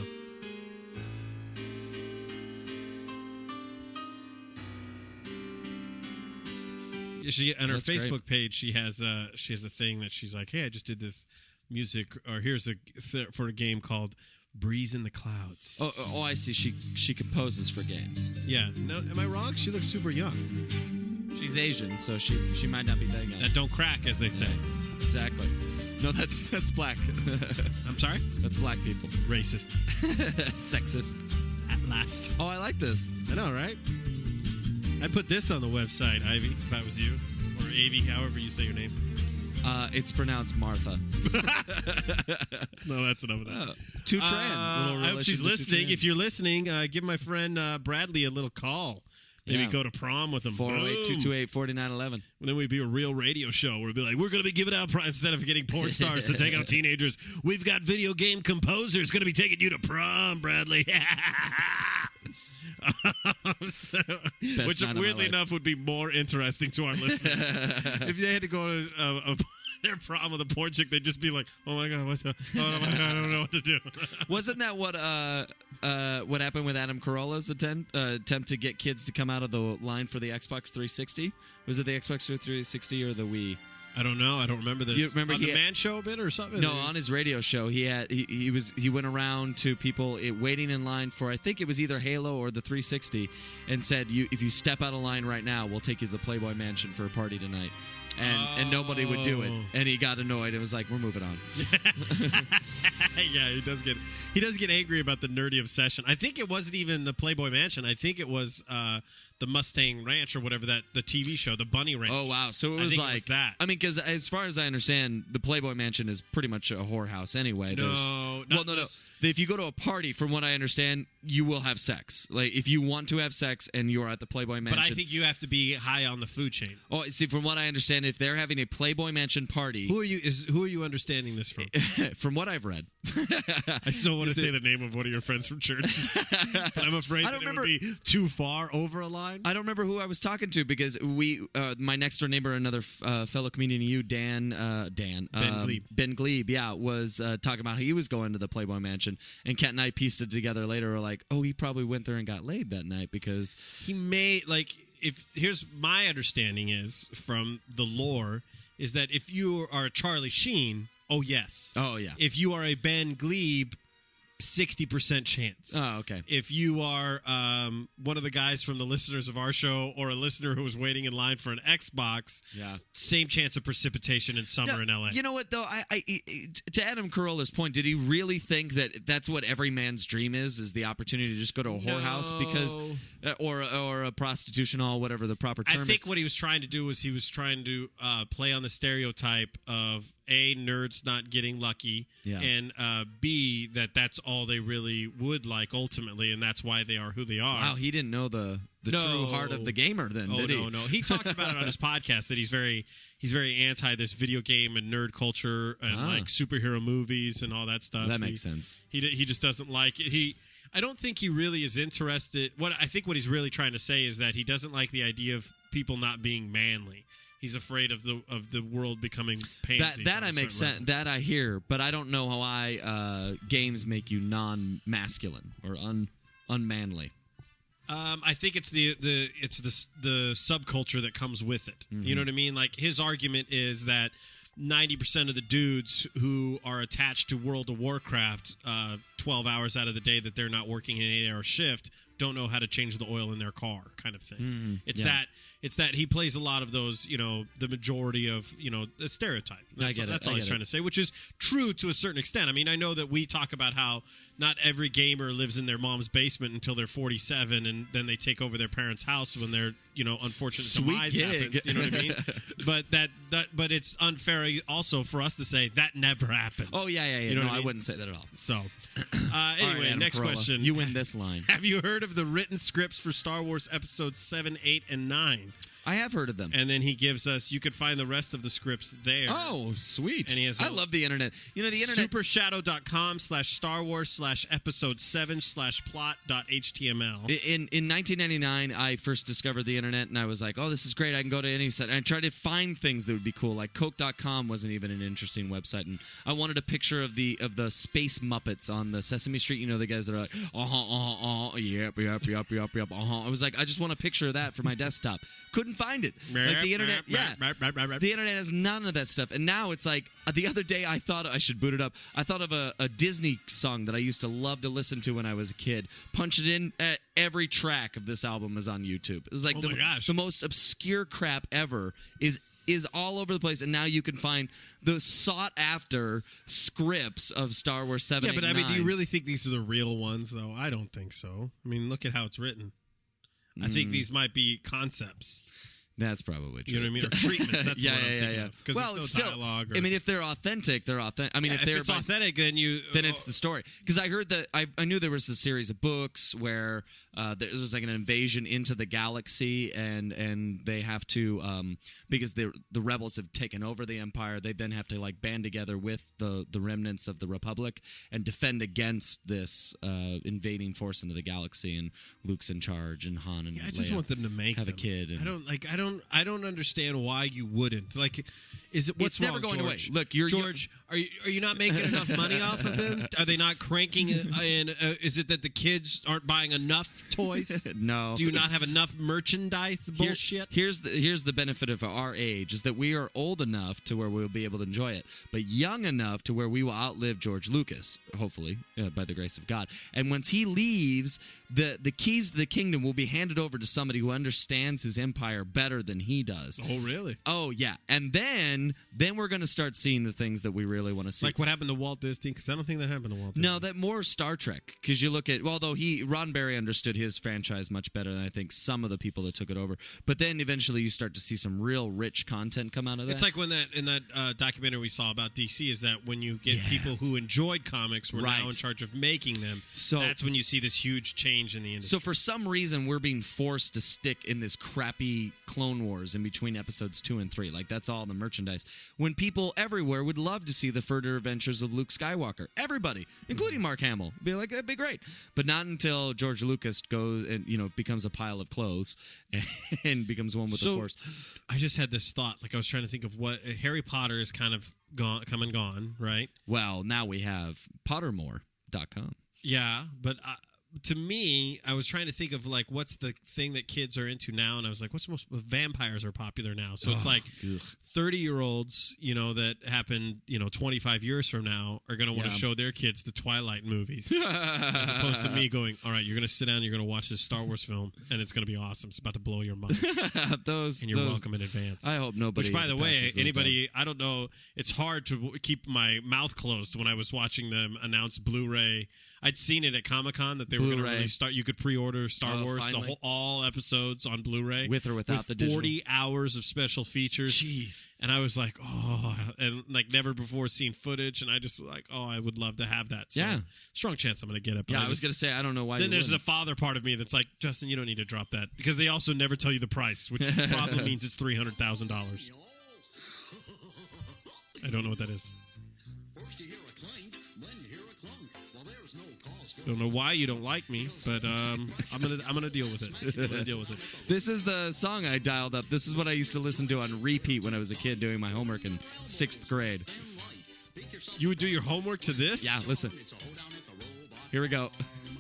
Yeah, She on her That's great. Facebook page, she has uh she has a thing that she's like, hey, I just did this music, or here's a th- for a game called Breeze in the Clouds. Oh, oh, oh, I see. She she composes for games. Yeah. No, am I wrong? She looks super young. She's Asian, so she she might not be that young. That don't crack, as they say. Exactly. No, that's that's black. I'm sorry. That's black people. Racist. Sexist. At last. Oh, I like this. I know, right? I'd put this on the website, Ivy, if I was you. Or Avy, however you say your name. Uh, it's pronounced Martha. No, that's enough of that. Uh, Tutran. Uh, Little I hope she's relation to listening. Tutran. If you're listening, uh, give my friend uh, Bradley a little call. Maybe Yeah. go to prom with him. four oh eight, two two eight, four nine one one. And then we'd be a real radio show where we'd be like, we're going to be giving out prom instead of getting porn stars to take out teenagers. We've got video game composers going to be taking you to prom, Bradley. So, which night of my weirdly life. enough would be more interesting to our listeners. If they had to go to a, a, their prom with a porn chick, they'd just be like, oh my god, what the, oh my god, I don't know what to do. Wasn't that what uh, uh, what happened with Adam Carolla's attempt, uh, attempt to get kids to come out of the line for the Xbox three sixty? Was it the Xbox three sixty or the Wii? I don't know. I don't remember this. You remember on he the had- Man Show bit or something? No, on his radio show, he had he, he was he went around to people it, waiting in line for I think it was either Halo or the three sixty, and said, "You if you step out of line right now, we'll take you to the Playboy Mansion for a party tonight." And Oh. and nobody would do it, and he got annoyed and was like, "We're moving on." Yeah, he does get he does get angry about the nerdy obsession. I think it wasn't even the Playboy Mansion. I think it was uh, the Mustang Ranch or whatever that the T V show, the Bunny Ranch. Oh wow! So it I was think it like was that. I mean, because as far as I understand, the Playboy Mansion is pretty much a whorehouse anyway. No, There's- not well, no, no. this. If you go to a party, from what I understand, you will have sex. Like if you want to have sex and you are at the Playboy Mansion. But I think you have to be high on the food chain. Oh, see, from what I understand, if they're having a Playboy Mansion party, Who are you? Is who are you understanding this from? from what I've read, I still want to Is say it- the name of one of your friends from church, but I'm afraid I that don't it would remember- be too far over a line. I don't remember who I was talking to because we, uh, my next door neighbor, another uh, fellow comedian, you, Dan, uh, Dan, Ben um, Glebe. Ben Glebe, yeah, was uh, talking about how he was going to the Playboy Mansion, and Kat and I pieced it together later. We're like, oh, he probably went there and got laid that night because He may like if here's my understanding is from the lore is that if you are Charlie Sheen, oh yes. oh yeah, If you are a Ben Glebe, sixty percent chance. oh okay. If you are um, one of the guys from the listeners of our show or a listener who was waiting in line for an Xbox, Yeah. same chance of precipitation in summer No, in L A. You know what though? I, I, I- to Adam Carolla's point, did he really think that that's what every man's dream is? Is the opportunity to just go to a whorehouse because, No. uh, or or a prostitution hall, whatever the proper term I is? think what he was trying to do was he was trying to uh, play on the stereotype of A, nerds not getting lucky, Yeah. and uh, B, that that's all they really would like ultimately, and that's why they are who they are. Wow, he didn't know the the No. true heart of the gamer. Then Oh did he? no, no. He talks about it on his podcast that he's very he's very anti this video game and nerd culture and Ah. like superhero movies and all that stuff. That makes he, sense. He d- he just doesn't like it. He I don't think he really is interested. What I think what he's really trying to say is that he doesn't like the idea of people not being manly. He's afraid of the of the world becoming pansies. That that on a I make certain sense. That I hear, but I don't know how I uh, games make you non-masculine or un unmanly. Um, I think it's the the it's the s- the subculture that comes with it. Mm-hmm. You know what I mean? Like his argument is that ninety percent of the dudes who are attached to World of Warcraft, uh, twelve hours out of the day that they're not working an eight-hour shift, don't know how to change the oil in their car, kind of thing. Mm, it's yeah. that. It's that he plays a lot of those, you know, the majority of, you know, the stereotype. That's, get it. that's I all he's get trying it. to say, which is true to a certain extent. I mean, I know that we talk about how not every gamer lives in their mom's basement until they're forty-seven, and then they take over their parents' house when their, you know, unfortunate Sweet demise gig. happens. You know what I mean? But that, that, but it's unfair also for us to say that never happens. Oh yeah, yeah, yeah. You know no, what I I mean? wouldn't say that at all. So, uh, All right, anyway, Adam next Carolla, question. You win this line. Have you heard of the written scripts for Star Wars Episodes seven, eight, and nine? I have heard of them. And then he gives us, you could find the rest of the scripts there. Oh, sweet. And he has I a- love the internet. You know, the internet. Supershadow.com slash Star Wars slash episode seven slash plot dot html. In in nineteen ninety-nine, I first discovered the internet, and I was like, "Oh, this is great! I can go to any site." And I tried to find things that would be cool. Like Coke dot com wasn't even an interesting website, and I wanted a picture of the of the space Muppets on the Sesame Street. You know, the guys that are like, "Uh huh, uh huh, uh, yep, yep, yep, yep, yep, uh huh." I was like, I just want a picture of that for my desktop. Couldn't find it. Like the internet, yeah. The internet has none of that stuff. And now it's like, uh, the other day I thought, I should boot it up, I thought of a, a Disney song that I used to love to listen to when I was a kid. Punch it in, uh, every track of this album is on YouTube. It's like Oh the, my gosh. the most obscure crap ever is is all over the place, and now you can find the sought-after scripts of Star Wars seven, Yeah, eight, but I mean, do you nine. really think these are the real ones, though? I don't think so. I mean, look at how it's written. I think these might be concepts. That's probably true. You know what I mean? Or treatments. That's yeah, what I'm yeah, yeah, thinking yeah. of. Because Well, there's no still, dialogue. Or, I mean, if they're authentic, they're authentic. I mean, yeah, if if they're it's by- authentic, then you... then it's the story. Because I heard that I, I knew there was a series of books where uh, there was like an invasion into the galaxy, and and they have to um, because the the rebels have taken over the Empire. They then have to like band together with the the remnants of the Republic and defend against this uh, invading force into the galaxy. And Luke's in charge, and Han and Yeah, I just Leia want them to make have them. a kid. And I don't like. I don't. I don't understand why you wouldn't. Like, is it what's It's never wrong, going George? away. Look, you're- George. Are you are you not making enough money off of them? Are they not cranking? In, uh, is it that the kids aren't buying enough toys? No. Do you not have enough merchandise? Here- Bullshit. here's the here's the benefit of our age is that we are old enough to where we'll be able to enjoy it, but young enough to where we will outlive George Lucas, hopefully, uh, by the grace of God. And once he leaves, the the keys to the kingdom will be handed over to somebody who understands his empire better than he does. Oh, really? Oh yeah, and then then we're going to start seeing the things that we really want to see. Like what happened to Walt Disney? Because I don't think that happened to Walt Disney. No, that more Star Trek, because you look at, well, although he Roddenberry understood his franchise much better than I think some of the people that took it over. But then eventually you start to see some real rich content come out of that. It's like when that in that uh, documentary we saw about D C is that when you get Yeah. people who enjoyed comics were Right. now in charge of making them. So- that's when you see this huge change in the industry. So for some reason, we're being forced to stick in this crappy Clone Wars in between episodes two and three. Like, that's all the merchandise. When people everywhere would love to see the further adventures of Luke Skywalker. Everybody, including Mark Hamill, be like, that'd be great. But not until George Lucas goes and, you know, becomes a pile of clothes and becomes one with So, the Force. I just had this thought. Like I was trying to think of what uh, Harry Potter is kind of gone, come and gone, right? Well, now we have Pottermore dot com. Yeah, but uh, to me, I was trying to think of like what's the thing that kids are into now, and I was like, what's most vampires are popular now? So it's Oh, like ugh. thirty-year-olds, you know, that happened, you know, twenty-five years from now are going to want to Yeah. show their kids the Twilight movies, as opposed to me going, all right, you're going to sit down, you're going to watch this Star Wars film, and it's going to be awesome. It's about to blow your mind, those, and you're those, welcome in advance. I hope nobody. Which, by the way, passes those anybody, I don't know, it's hard to w- keep my mouth closed when I was watching them announce Blu-ray. I'd seen it at Comic-Con that they were going to Blu-ray. release Star. You could pre-order Star Oh, Wars, the finally. whole all episodes on Blu-ray With or without with the digital. forty hours of special features. Jeez. And I was like, oh, and like never before seen footage, and I just like, oh, I would love to have that. So, Yeah. strong chance I'm going to get it. But Yeah, I was just- going to say, I don't know why Then you there's wouldn't. a father part of me that's like, Justin, you don't need to drop that because they also never tell you the price, which probably means it's three hundred thousand dollars. I don't know what that is. First you hear a clank, then you hear a clunk. Well, there's no cause for Don't know why you don't like me, but um, I'm gonna I'm gonna deal with it. I'm gonna deal with it. This is the song I dialed up. This is what I used to listen to on repeat when I was a kid doing my homework in sixth grade. You would do your homework to this? Yeah, listen. It's a hoedown at the robot. Here we go.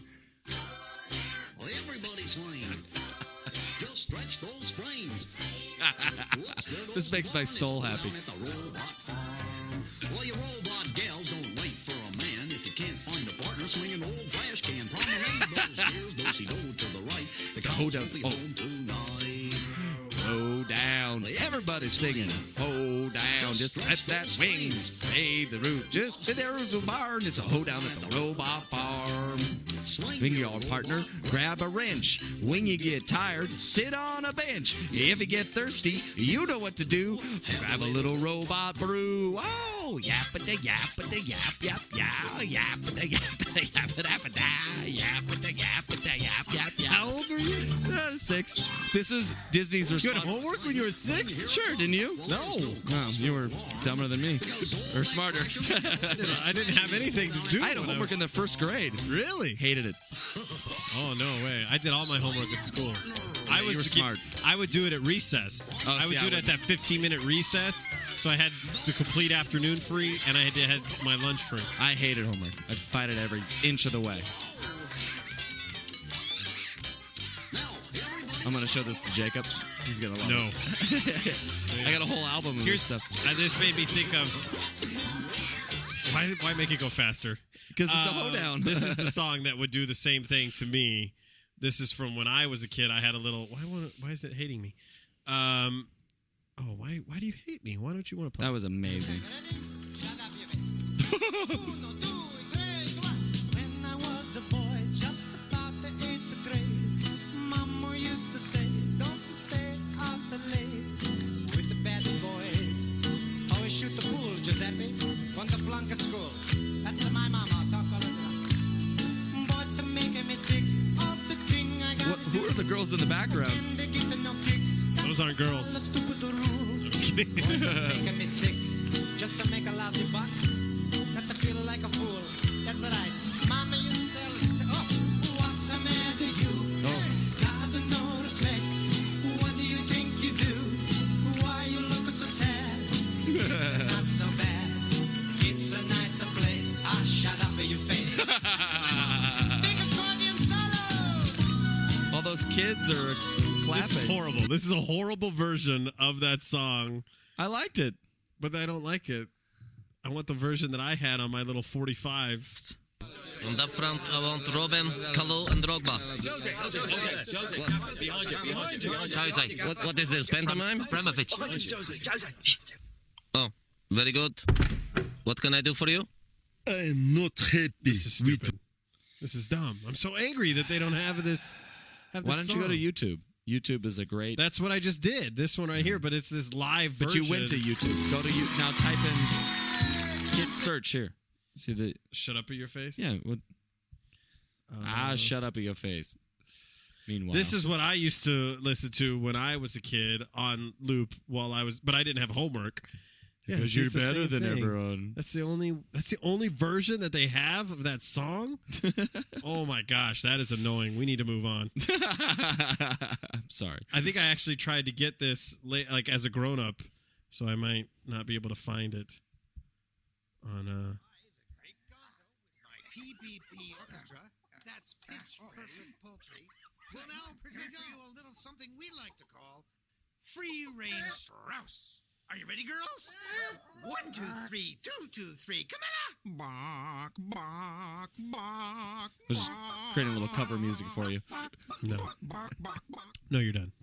Well, everybody's swing. Just stretch those springs. Whoops, there goes This makes my one. soul It's happy. hoedown at the robot farm. Well, you robot gals don't wait for a man if you can't find a partner swinging old trash can. Promenade those gears, do-si-do to the right. It's a hoedown. Be Oh. home tonight. Ho down. Everybody's singing. Ho down. Just let that wings. Pave the roof. Just there's a barn. It's a ho down at the robot farm. Swing your partner, grab a wrench. When you get tired, sit on a bench. If you get thirsty, you know what to do. Grab a little robot brew. Oh, yappa-da, yappa-da, yap, yap, yow, yappa-da, yappa-da, yappa-da, da, yappa-da, yappa-da, yap, yap, yap. How old are you? Uh, six. This was Disney's You response. had homework when you were six? Sure, didn't you? No, Oh, you were dumber than me. Or smarter. I didn't have anything to do. I had when homework was- in the first grade. Really? Hated it. Oh no way! I did all my homework at school. I you was were the kid- smart. I would do it at recess. Oh, I see, would I do it at wouldn't. that fifteen minute recess. So I had the complete afternoon free, and I had to had my lunch free. I hated homework. I'd fight it every inch of the way. I'm going to show this to Jacob. He's going to love No. it. I got a whole album of Here's this stuff. Uh, this made me think of why why make it go faster? Because it's a Uh, hoedown. This is the song that would do the same thing to me. This is from when I was a kid. I had a little. Why won't- why is it hating me? Um, Oh, why why do you hate me? Why don't you want to play? That was amazing. When I was a boy, just about the eighth grade, Mama used to say, don't stay out late with the bad boys. Always shoot the pool, Giuseppe, from the flunk of school. That's my mama, talk all of that. But to make me sick of the thing I got What, who are the girls in the background? and they get no kicks. Those aren't The girls. stupid rules. Just kidding. Making me sick just to make a lousy buck. Got to feel like a fool. That's right. Mama used to tell me, oh, what's the matter you? Oh. Got no respect. What do you think you do? Why you look so sad? It's not so bad. It's a nicer place. Ah, shut up in your face. Big accordion solo. All those kids are clapping. This is horrible. This is a horrible version of that song, I liked it. but I don't like it. I want the version that I had on my little forty-five. And up front, I want Robin, Kalou, and Drogba. Jose, what, what is this, pantomime? Abramovich. Oh, very good. What can I do for you? I'm not happy. This is stupid. This is dumb. I'm so angry that they don't have this. Have Why this don't you go to song. YouTube? YouTube is a great. That's what I just did. This one right here, but it's this live but version. you went to YouTube. Go to you now. Type in. Hit search here. See the. Shut up at your face. Yeah. What, Uh, ah, shut up at your face. Meanwhile, This is what I used to listen to when I was a kid on loop while I was, but I didn't have homework. Yeah, because see, you're it's the better same than thing. everyone. That's the only. That's the only version that they have of that song. Oh my gosh, that is annoying. We need to move on. I'm sorry. I think I actually tried to get this late, like as a grown up, so I might not be able to find it on. uh P B P Orchestra, that's Pitch Perfect Poultry, will now present to you a little something we like to call Free Range Strauss. Are you ready, girls? One, two, three, two, two, three, Camilla! Bark, bark, bark, I was just creating a little cover music for you. No, bark, bark, bark. no, you're done.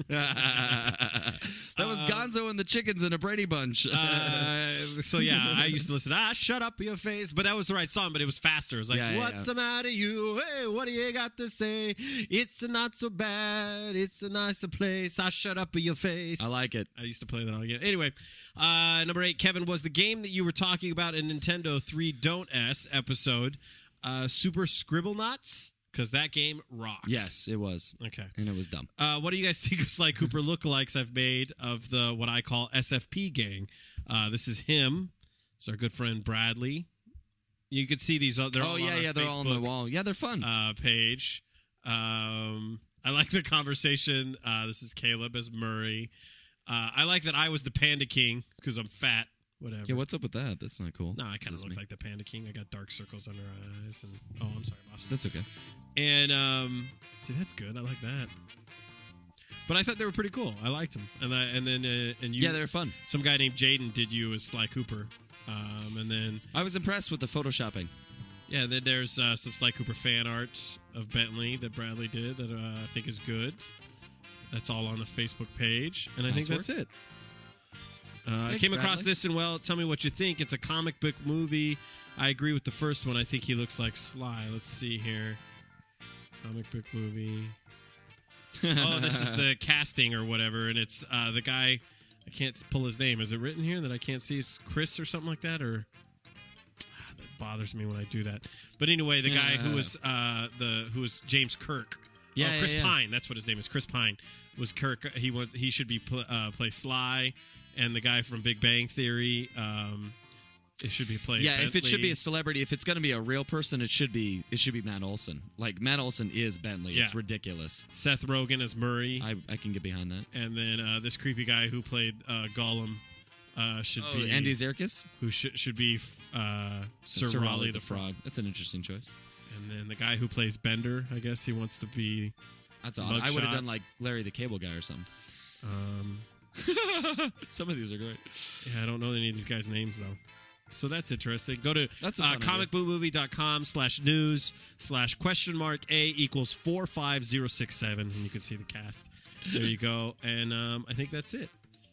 That was Gonzo and the Chickens in a Brady Bunch. Uh, so yeah, I used to listen. Ah, shut up your face. But that was the right song. But it was faster. It was like, Yeah, yeah, what's yeah. the matter, you? Hey, what do you got to say? It's not so bad. It's a nicer place. I shut up your face. I like it. I used to play that all again. Anyway, uh, number eight, Kevin, was the game that you were talking about in Nintendo three Don't S episode, uh, Super Scribble Knots? Because that game rocks. Yes, it was. Okay. And it was dumb. Uh, what do you guys think of Sly Cooper lookalikes I've made of the what I call S F P gang? Uh, this is him. It's our good friend Bradley. You can see these. They're all oh, on yeah, our yeah. They're all on the Facebook, wall. Yeah, they're fun. Uh, page. Um, I like the conversation. Uh, this is Caleb as Murray. Uh, I like that I was the Panda King because I'm fat. Whatever. yeah, what's up with that? That's not cool. No, I kind Is of this look me? like the Panda King. I got dark circles under my eyes. And oh, I'm sorry, boss. That's okay. And um, see, that's good. I like that. But I thought they were pretty cool. I liked them. And I, and then uh, and you, Yeah, they're fun. some guy named Jaden did you as Sly Cooper. Um, and then I was impressed with the photoshopping. yeah, then there's uh, some Sly Cooper fan art of Bentley that Bradley did that uh, I think is good. That's all on the Facebook page, and I Nice think that's it. Uh, I Thanks, came across Bradley. this and well, tell me what you think. It's a comic book movie. I agree with the first one. I think he looks like Sly. Let's see here. Comic book movie. Oh, this is the casting or whatever, and it's uh, the guy. I can't pull his name. Is it written here that I can't see? It's Chris or something like that, or ah, that bothers me when I do that. But anyway, the guy who was uh, the who was James Kirk. Yeah, oh, yeah, Chris yeah. Pine. That's what his name is. Chris Pine was Kirk. He was he should be pl- uh, play Sly, and the guy from Big Bang Theory. Um, it should be played. Yeah, if it should be Bentley. a celebrity, if it's going to be a real person, it should be it should be Matt Olson. Like Matt Olson is Bentley. Yeah. It's ridiculous. Seth Rogen as Murray, I, I can get behind that. and then uh, this creepy guy who played uh, Gollum uh, should Oh, be Andy Serkis, who should should be uh, Sir, Raleigh the Frog. That's an interesting choice. And then the guy who plays Bender, I guess he wants to be. That's odd. I would Mugshot. have done like Larry the Cable Guy or something. Um, Some of these are great. yeah, I don't know any of these guys' names though. So that's interesting. Go to That's a uh, fun idea. comicbookmovie.com slash news slash question mark A equals four five zero six seven, and you can see the cast. There you go. And um, I think that's it.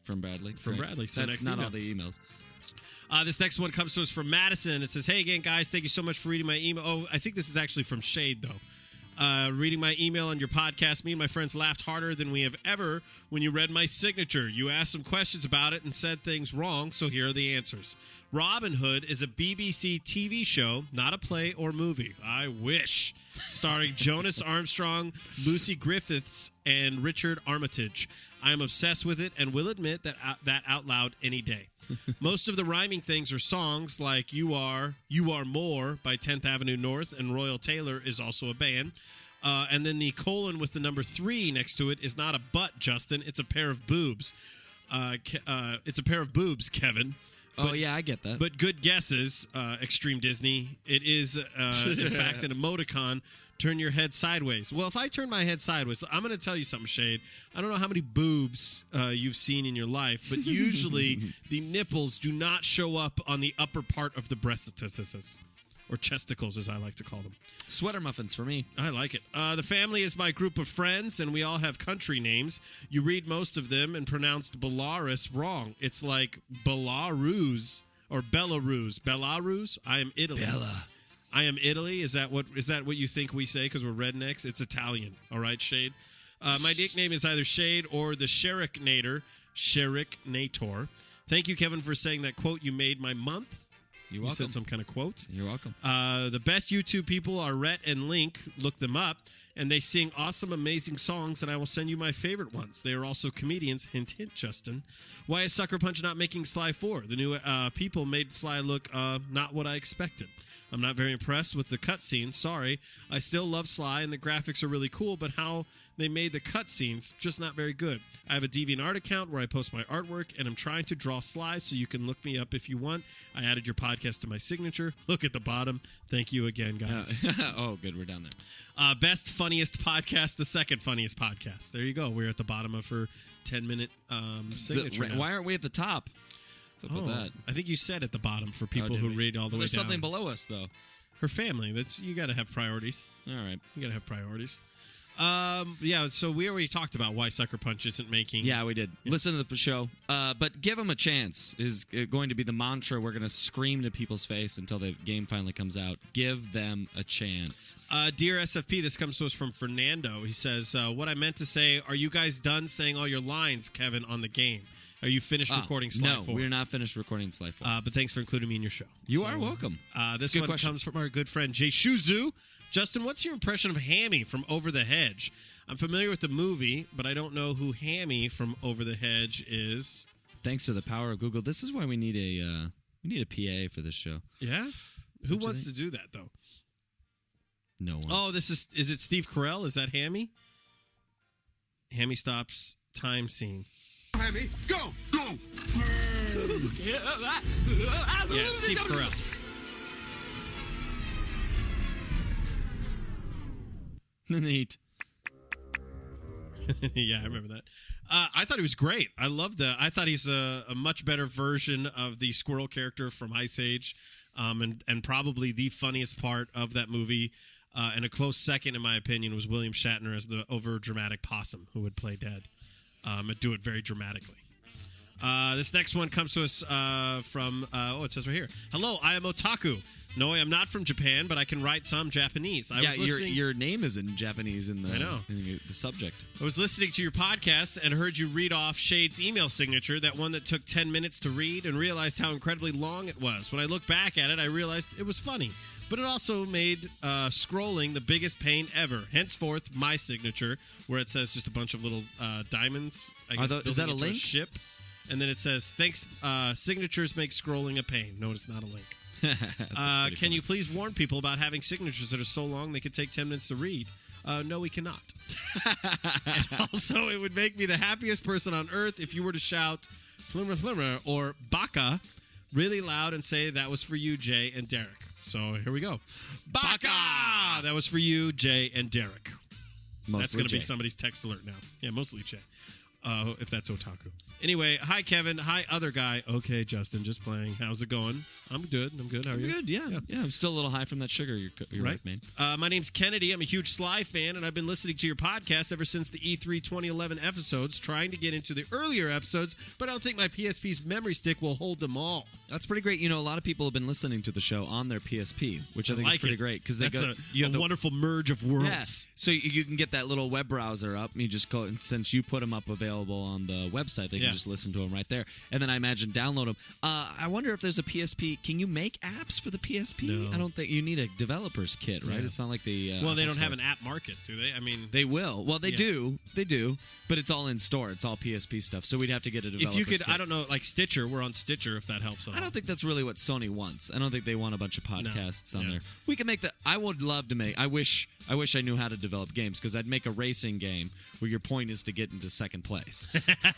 From Bradley. From Great. Bradley. So That's next not email. all the emails. Uh, this next one comes to us from Madison. It says, hey, again, guys, thank you so much for reading my email. Oh, I think this is actually from Shade, though. Uh, reading my email on your podcast, me and my friends laughed harder than we have ever when you read my signature. You asked some questions about it and said things wrong, so here are the answers. Robin Hood is a B B C T V show, not a play or movie. I wish. Starring Jonas Armstrong, Lucy Griffiths, and Richard Armitage. I am obsessed with it and will admit that uh, that out loud any day. Most of the rhyming things are songs like You Are, You Are More by tenth Avenue North, and Royal Taylor is also a band. Uh, and then the colon with the number three next to it is not a butt, Justin. It's a pair of boobs. Uh, Ke- uh, it's a pair of boobs, Kevin. Oh, yeah, I get that. But good guesses, uh, Extreme Disney. It is, uh, in fact, an emoticon. Turn your head sideways. Well, if I turn my head sideways, I'm going to tell you something, Shade. I don't know how many boobs uh, you've seen in your life, but usually the nipples do not show up on the upper part of the breasts, or chesticles, as I like to call them. Sweater muffins for me. I like it. Uh, the family is my group of friends, and we all have country names. You read most of them and pronounced Belarus wrong. It's like Belarus or Belarus. Belarus? I am Italy. Bella. I am Italy. Is that what is that what you think we say because we're rednecks? It's Italian. All right, Shade. Uh, my nickname is either Shade or the Sherricknator. Sherricknator. Thank you, Kevin, for saying that quote. You made my month. You're You welcome. said some kind of quote. You're welcome. Uh, the best YouTube people are Rhett and Link. Look them up. And they sing awesome, amazing songs, and I will send you my favorite ones. They are also comedians. Hint, hint, Justin. Why is Sucker Punch not making Sly four? The new uh, people made Sly look uh, not what I expected. I'm not very impressed with the cutscenes. Sorry. I still love Sly, and the graphics are really cool, but how they made the cutscenes, just not very good. I have a DeviantArt account where I post my artwork, and I'm trying to draw Sly, so you can look me up if you want. I added your podcast to my signature. Look at the bottom. Thank you again, guys. Uh, oh, good. We're down there. Uh, best, funniest podcast, the second funniest podcast. There you go. We're at the bottom of her ten-minute um, signature The- now. why aren't we at the top? What's up Oh, with that? I think you said at the bottom for people Oh, did who we? read all the Well, way there's down. something below us, though. Her family. That's you got to have priorities. All right. You got to have priorities. Um, yeah. So we already talked about why Sucker Punch isn't making. Yeah, we did. Listen to the show. Uh, but give them a chance is uh, going to be the mantra we're going to scream to people's face until the game finally comes out. Give them a chance. Uh, Dear S F P, this comes to us from Fernando. He says, uh, what I meant to say, are you guys done saying all your lines, Kevin, on the game? Are you finished Ah, recording Sly no, four? we're not finished recording Sly four. Uh, but thanks for including me in your show. You So, are welcome. Uh, this It's a good one question. comes from our good friend Jay Shuzu. Justin, what's your impression of Hammy from Over the Hedge? I'm familiar with the movie, but I don't know who Hammy from Over the Hedge is. Thanks to the power of Google, this is why we need a uh, we need a P A for this show. Yeah? Who Don't you wants think? to do that, though? No one. Oh, this is is it Steve Carell? Is that Hammy? Hammy stops time scene. Hammy, go, go. Yeah, Steve Carell. Neat. Yeah, I remember that. Uh, I thought he was great. I love the. I thought he's a, a much better version of the squirrel character from Ice Age, um, and and probably the funniest part of that movie. Uh, and a close second, in my opinion, was William Shatner as the over dramatic possum who would play dead, um, and do it very dramatically. Uh, this next one comes to us uh, from. Uh, oh, it says right here. Hello, I am Otaku. No, I am not from Japan, but I can write some Japanese. I yeah, was your listening- your name is in Japanese in the I know. in the, the subject. I was listening to your podcast and heard you read off Shade's email signature, that one that took ten minutes to read, and realized how incredibly long it was. When I look back at it, I realized it was funny. But it also made uh, scrolling the biggest pain ever. Henceforth, my signature, where it says just a bunch of little uh, diamonds. I Are guess tho- is building that a into link? ship. And then it says, thanks, uh, signatures make scrolling a pain. No, it's not a link. Uh, can you please warn people about having signatures that are so long they could take ten minutes to read? Uh, no, we cannot. And also, it would make me the happiest person on earth if you were to shout flimmer flimmer or baka really loud and say that was for you, Jay and Derek. So here we go. Baka! That was for you, Jay and Derek. Mostly That's going to be Jay. somebody's text alert now. Yeah, mostly Jay. Uh, if that's otaku. Anyway, hi, Kevin. Hi, other guy. Okay, Justin, just playing. How's it going? I'm good. I'm good. How are I'm you? good, yeah. yeah. Yeah, I'm still a little high from that sugar your, your Right. wife made. Uh, my name's Kennedy. I'm a huge Sly fan, and I've been listening to your podcast ever since the E three twenty eleven episodes, trying to get into the earlier episodes, but I don't think my P S P's memory stick will hold them all. That's pretty great. You know, a lot of people have been listening to the show on their P S P, which I, think like is pretty it. great because they That's go. a, you a have the, wonderful merge of worlds. Yes. So you, you can get that little web browser up. And you just go, and since you put them up available on the website, they can Yeah. just listen to them right there. And then I imagine download them. Uh, I wonder if there's a P S P. Can you make apps for the P S P? No. I don't think you need a developer's kit, right? Yeah. It's not like the. Uh, Well, they Apple don't Store. have an app market, do they? I mean, They will. Well, they Yeah. do. They do. But it's all in store. It's all P S P stuff. So we'd have to get a developer's if you could, kit. I don't know, like Stitcher, we're on Stitcher if that helps. At I all. don't think that's really what Sony wants. I don't think they want a bunch of podcasts on Yeah. there. We can make the. I would love to make. I wish. I wish I knew how to develop games because I'd make a racing game where your point is to get into second place.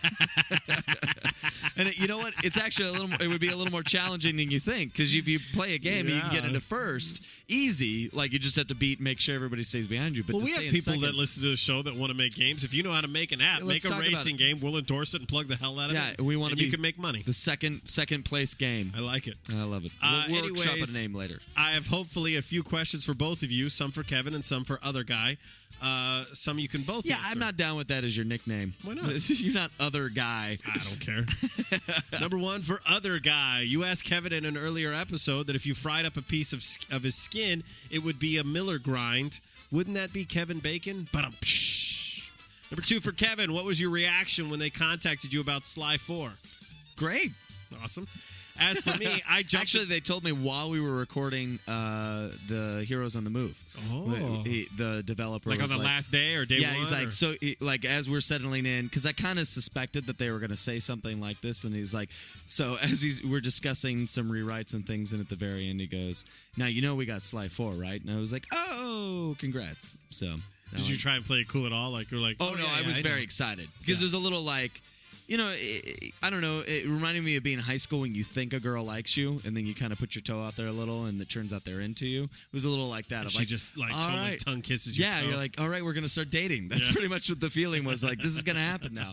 And it, you know what? It's actually a little. It would be a little more challenging than you think because if you play a game and you can get Yeah. into first, easy. Like you just have to beat, make sure everybody stays behind you. But Well, to we stay have in people second, that listen to the show that want to make games. If you know how to make an app, Yeah, make let's a talk about racing it. game. We'll endorse it and plug the hell out of Yeah, it. we wanna and be You can make money. the second second place game. I like it. I love it. Uh, we'll we'll workshop anyways, a name later. I have hopefully a few questions for both of you. Some for Kevin and some for other guy. Uh, some you can both. Yeah, answer. I'm not down with that as your nickname. Why not? You're not other guy. I don't care. Number one for other guy. You asked Kevin in an earlier episode that if you fried up a piece of sk- of his skin, it would be a Miller grind. Wouldn't that be Kevin Bacon? But um. Number two for Kevin. What was your reaction when they contacted you about Sly four? Great. Awesome. As for me, I jumped. Actually, they told me while we were recording uh, the Heroes on the Move. Oh. He- the developer like on was the like, last day or day yeah, one? he's like, or- so, he, like, as we're settling in, because I kind of suspected that they were going to say something like this, and he's like, so as he's, we're discussing some rewrites and things, and at the very end, he goes, now, you know we got Sly four, right? And I was like, oh, congrats. So. Did you try and play it cool at all? Like you're like, Oh, no, yeah, I yeah, was know. very excited because Yeah. it was a little like, you know, it, I don't know. It reminded me of being in high school when you think a girl likes you, and then you kind of put your toe out there a little, and it turns out they're into you. It was a little like that. And Of she like, just like all totally right. tongue kisses your Yeah, toe. you're like, all right, we're gonna start dating. That's Yeah. pretty much what the feeling was. Like, this is gonna happen now.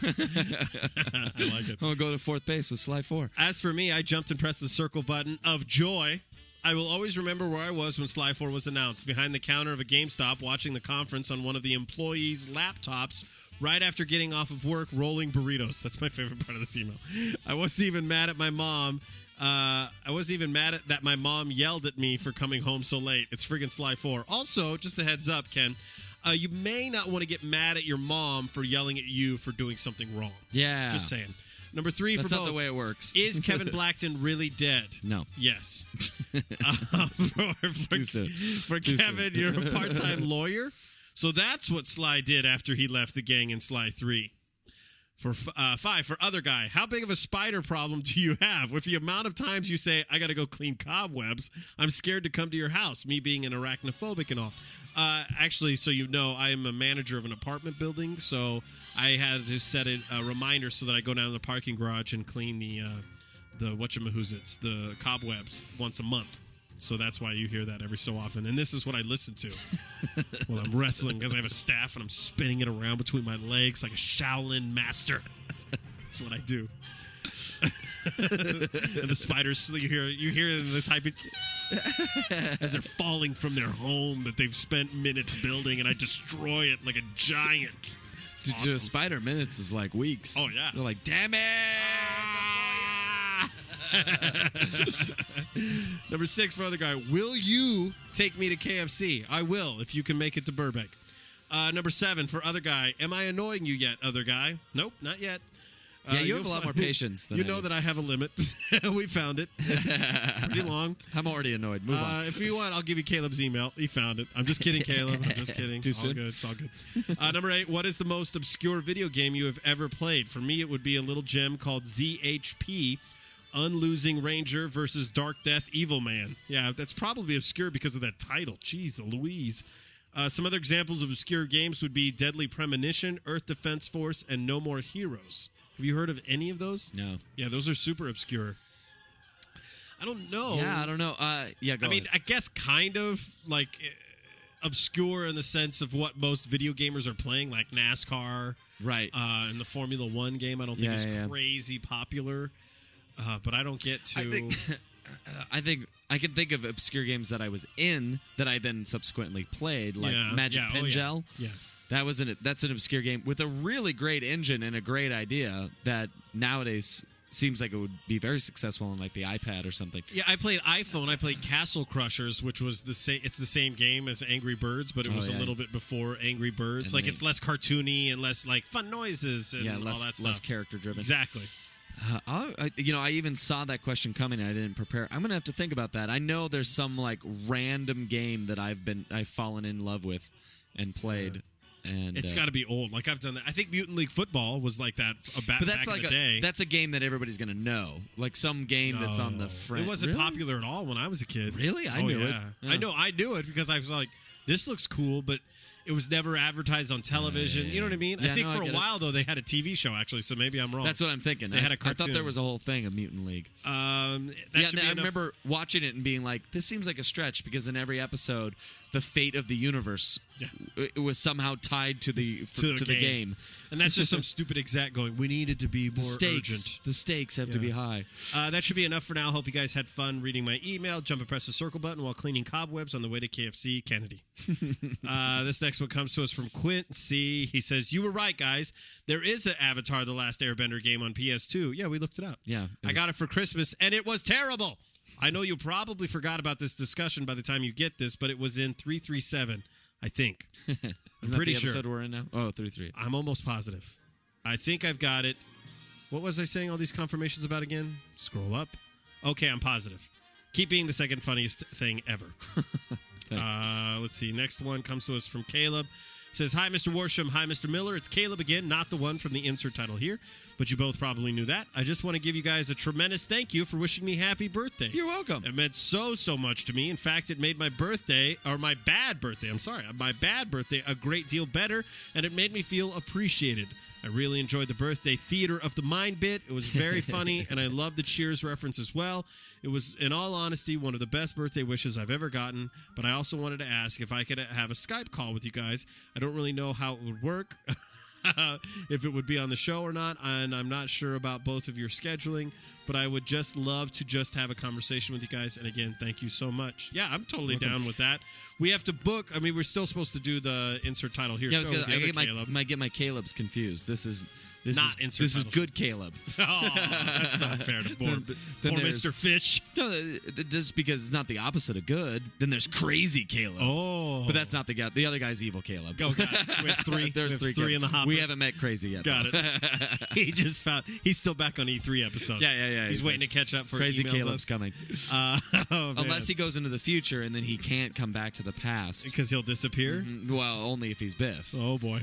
I like it. I'm gonna go to fourth base with Sly Four. As for me, I jumped and pressed the circle button of joy. I will always remember where I was when Sly four was announced, behind the counter of a GameStop watching the conference on one of the employees' laptops right after getting off of work rolling burritos. That's my favorite part of this email. I wasn't even mad at my mom. Uh, I wasn't even mad at that my mom yelled at me for coming home so late. It's friggin' Sly four. Also, just a heads up, Ken, uh, you may not want to get mad at your mom for yelling at you for doing something wrong. Yeah, Just saying. Number three that's for not both. the way it works. Is Kevin Blackton really dead? No. Yes. Uh, for for, Too soon. for Too Kevin, soon. you're a part-time lawyer. So that's what Sly did after he left the gang in Sly three. For uh, five, for other guy, how big of a spider problem do you have? With the amount of times you say, I got to go clean cobwebs, I'm scared to come to your house, me being an arachnophobic and all. Uh, actually, so you know, I am a manager of an apartment building, so I had to set a, a reminder so that I go down to the parking garage and clean the, uh, the whatchamahoozits, the cobwebs, once a month. So that's why you hear that every so often. And this is what I listen to while I'm wrestling, because I have a staff and I'm spinning it around between my legs like a Shaolin master. That's what I do. And the spiders, you hear, you hear this high pitch as they're falling from their home that they've spent minutes building, and I destroy it like a giant. It's To do awesome. a spider minutes is like weeks. Oh, yeah. They're like, damn it. Number six for other guy. Will you take me to K F C? I will, if you can make it to Burbank. Uh, number seven for other guy. Am I annoying you yet, other guy? Nope, not yet. Yeah, Uh, you you'll have a lot find- more patience than You I know do. that I have a limit. We found it. It's pretty long. I'm already annoyed. Move Uh, on. if you want, I'll give you Caleb's email. He found it. I'm just kidding, Caleb. I'm just kidding. Too all soon? good. It's all good. Uh, number eight. What is the most obscure video game you have ever played? For me, it would be a little gem called Z H P, Unlosing Ranger versus Dark Death Evil Man. Yeah, that's probably obscure because of that title. Jeez Louise. Uh, some other examples of obscure games would be Deadly Premonition, Earth Defense Force, and No More Heroes. Have you heard of any of those? No. Yeah, those are super obscure. I don't know. Yeah, I don't know. Uh, yeah, go I mean, ahead. I guess kind of like uh, obscure in the sense of what most video gamers are playing, like NASCAR, Right. Uh, and the Formula One game. I don't think Yeah, is yeah. crazy popular, uh, but I don't get to. I think, I think I can think of obscure games that I was in that I then subsequently played, like Yeah, Magic yeah, oh, Pingel. yeah. Yeah. That was an that's an obscure game with a really great engine and a great idea that nowadays seems like it would be very successful on like the iPad or something. Yeah, I played iPhone. I played Castle Crushers, which was the same. It's the same game as Angry Birds, but it Oh, was yeah. a little bit before Angry Birds. And like then it's less cartoony and less like fun noises and yeah, all less that stuff. less character driven. Exactly. Uh, I, I- you know, I even saw that question coming. And I didn't prepare. I'm gonna have to think about that. I know there's some like random game that I've been I've fallen in love with and played. And It's uh, got to be old. Like I've done that. I think Mutant League Football was like that. About, but that's back like in the a day. that's a game that everybody's gonna know. Like some game that's on the No. front. It wasn't Really? popular at all when I was a kid. Really? I Oh, knew it. yeah. Yeah. I know. I knew it because I was like, this looks cool, but it was never advertised on television. yeah, You know what I mean? yeah. I think No, I for a get it. while though they had a T V show actually, so maybe I'm wrong. That's what I'm thinking. They I, had a I thought there cartoon. was a whole thing of Mutant League. Um, that yeah, should I be enough- remember watching it and being like, "This seems like a stretch," because in every episode, the fate of the universe Yeah. it was somehow tied to the f- To to, the the game. game. and that's just some stupid exec going. We needed to be more The stakes, urgent. the stakes have to Yeah. be high. Uh, that should be enough for now. Hope you guys had fun reading my email. Jump and press the circle button while cleaning cobwebs on the way to K F C Kennedy. uh, this next one comes to us from Quint C. He says, "You were right, guys. There is an Avatar: The Last Airbender game on P S two. Yeah, we looked it up. Yeah, it I was- got it for Christmas, and it was terrible. I know you probably forgot about this discussion by the time you get this, but it was in three three seven, I think. Isn't I'm that pretty the sure. episode we're in now? Oh, three three. I'm almost positive. I think I've got it. What was I saying all these confirmations about again? Scroll up. Okay, I'm positive. Keep being the second funniest thing ever. uh, let's see. Next one comes to us from Caleb. Says, "Hi, Mister Worsham. Hi, Mister Miller. It's Caleb again, not the one from the insert title here, but you both probably knew that. I just want to give you guys a tremendous thank you for wishing me happy birthday. You're welcome. It meant so, so much to me. In fact, it made my birthday, or my bad birthday, I'm sorry, my bad birthday a great deal better, and it made me feel appreciated. I really enjoyed the birthday theater of the mind bit. It was very funny, and I loved the Cheers reference as well. It was, in all honesty, one of the best birthday wishes I've ever gotten, but I also wanted to ask if I could have a Skype call with you guys. I don't really know how it would work, if it would be on the show or not, and I'm not sure about both of your scheduling, but I would just love to just have a conversation with you guys. And again, thank you so much. Yeah, I'm totally Welcome. down with that. We have to book. I mean, we're still supposed to do the insert title here. Yeah, I, show was with gonna, the I other get my, Caleb. might get my Caleb's confused. This is this Not is insert this is title. good Caleb. Oh, that's not fair to poor, Then- then poor there's- Mister Fish. No, th- th- just because it's not the opposite of good. Then there's crazy Caleb. Oh, But that's not the guy. The other guy's evil Caleb. Oh, got it. So we have three. There's we have three. three Calebs. in the hopper. We haven't met crazy yet. Got though. it. He just found. He's still back on E three episodes. Yeah, yeah, yeah. He's, He's waiting like, to catch up for Crazy emails Caleb's us. coming. Uh, oh, Unless he goes into the future and then he can't come back to the past. because he'll disappear. Mm, Well, only if he's Biff. Oh boy.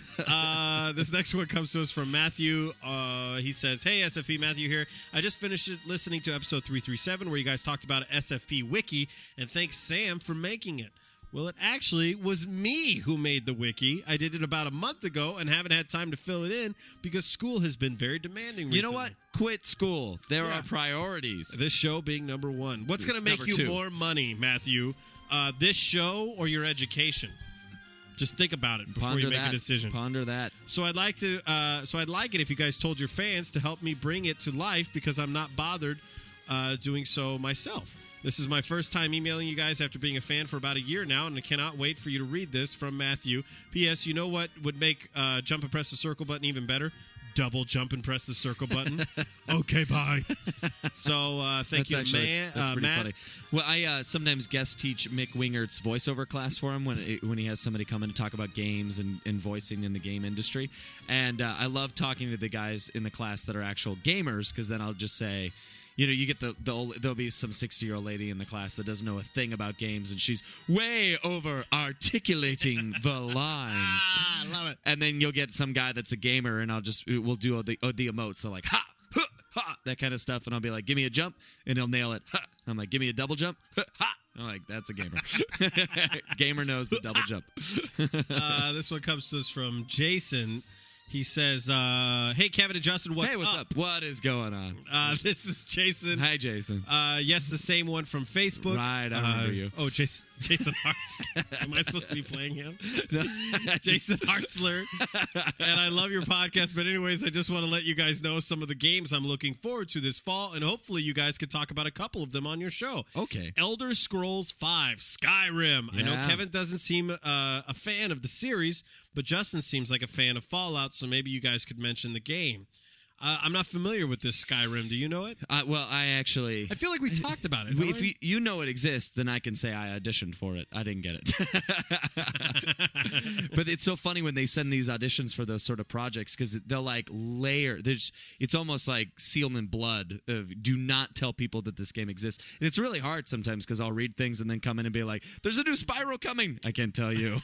uh, this next one comes to us from Matthew. Uh, he says, "Hey S F P, Matthew here. I just finished listening to episode three thirty-seven where you guys talked about S F P Wiki, and thanks Sam for making it. Well, it actually was me who made the wiki. I did it about a month ago and haven't had time to fill it in because school has been very demanding You know recently. what? Quit school. There Yeah. are priorities. This show being number one. What's going to It's make number you two. more money, Matthew? Uh, this show or your education? Just think about it before Ponder you make that. a decision. Ponder that. So I'd like to. Uh, so I'd like it if you guys told your fans to help me bring it to life because I'm not bothered uh, doing so myself. This is my first time emailing you guys after being a fan for about a year now, and I cannot wait for you to read this from Matthew. P S. You know what would make uh, jump and press the circle button even better? Double jump and press the circle button. Okay, bye. So uh, thank That's you, actually, man. That's uh, pretty Matt. funny. Well, I uh, sometimes guest teach Mick Wingert's voiceover class for him when it, when he has somebody come in to talk about games and, and voicing in the game industry. And uh, I love talking to the guys in the class that are actual gamers because then I'll just say, you know, you get the, the old, there'll be some sixty-year-old lady in the class that doesn't know a thing about games, and she's way over articulating the lines. Ah, I love it. And then you'll get some guy that's a gamer, and I'll just we'll do all the all the emotes, so like ha, ha, ha, that kind of stuff, and I'll be like, give me a jump, and he'll nail it. Ha. I'm like, give me a double jump, ha. ha. I'm like, that's a gamer. Gamer knows the double jump. uh, this one comes to us from Jason. He says, uh, "Hey, Kevin and Justin, what's hey, what's up? What is going on? Uh, this is Jason. Hi, Jason. Uh, yes, the same one from Facebook. Right, I remember Uh, you. Oh, Jason. Jason Hartzler. Am I supposed to be playing him? No, Jason Hartzler. And I love your podcast. But anyways, I just want to let you guys know some of the games I'm looking forward to this fall. And hopefully you guys could talk about a couple of them on your show. Okay. Elder Scrolls five, Skyrim. I know Yeah. Kevin doesn't seem uh, a fan of the series, but Justin seems like a fan of Fallout, so maybe you guys could mention the game. Uh, I'm not familiar with this Skyrim. Do you know it? Uh, well, I actually. I feel like we talked about it. We- don't if we? you, you know it exists, then I can say I auditioned for it. I didn't get it. But it's so funny when they send these auditions for those sort of projects because they'll like layer. There's, it's almost like sealed in blood. Of, do not tell people that this game exists. And it's really hard sometimes because I'll read things and then come in and be like, "There's a new Spyro coming." I can't tell you.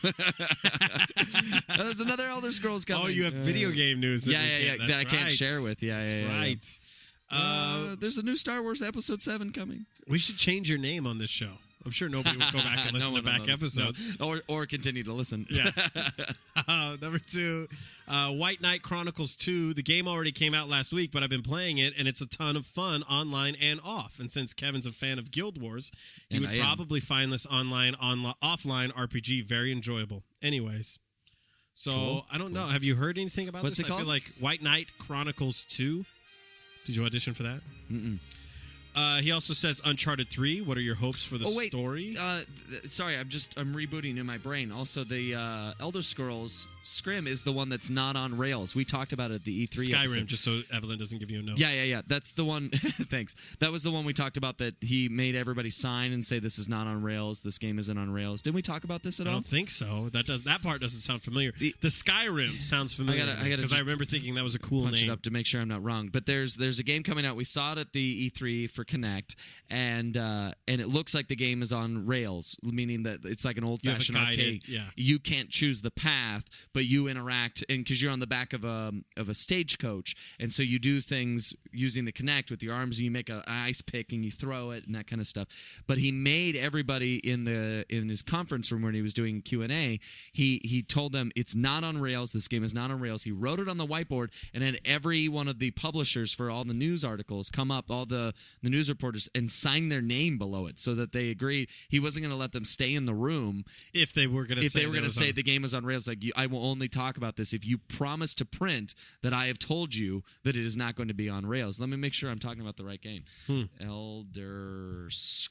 There's another Elder Scrolls coming. Oh, you have Uh, video game news. That Yeah, we yeah, can't- yeah. That I that's can't right. share with. Yeah, That's yeah, yeah. yeah. right. Uh, Uh, there's a new Star Wars Episode seven coming. we should change your name on this show. I'm sure nobody will go back and listen No to one back will listen, episodes. no. Or, or continue to listen. Yeah. uh, number two, uh, White Knight Chronicles two. The game already came out last week, but I've been playing it, and it's a ton of fun online and off. And since Kevin's a fan of Guild Wars, you And would I am. probably find this online, onli- offline R P G very enjoyable. Anyways. So, Cool. I don't know. Have you heard anything about What's this? it I feel called? like White Knight Chronicles two. Did you audition for that? Mm-mm. Uh, he also says Uncharted three. What are your hopes for the Oh, wait. story? Uh, th- sorry, I'm just I'm rebooting in my brain. Also, the uh, Elder Scrolls Scrim is the one that's not on rails. We talked about it at the E three Skyrim, episode. just so Evelyn doesn't give you a note. Yeah, yeah, yeah. That's the one. Thanks. That was the one we talked about that he made everybody sign and say this is not on rails. This game isn't on rails. Didn't we talk about this at I all? don't think so. That does that part doesn't sound familiar. The- The, Skyrim sounds familiar. gotta- I gotta because I just remember thinking that was a cool Punch name. it up to make sure I'm not wrong. But there's there's a game coming out. We saw it at the E three for Connect, and uh, and it looks like the game is on rails, meaning that it's like an old You have a fashioned guided- arcade. yeah. You can't choose the path, but you interact, and because you're on the back of a of a stagecoach, and so you do things using the Connect with your arms, and you make a, an ice pick and you throw it and that kind of stuff. But he made everybody in the in his conference room when he was doing Q and A, he he told them it's not on rails. This game is not on rails. He wrote it on the whiteboard and had every one of the publishers for all the news articles come up, all the the news reporters, and sign their name below it so that they agreed he wasn't going to let them stay in the room if they were going to if say they were that going to was say on- the game is on rails. Like, you, I will only talk about this if you promise to print that I have told you that it is not going to be on rails. Let me make sure I'm talking about the right game. Hmm. Elder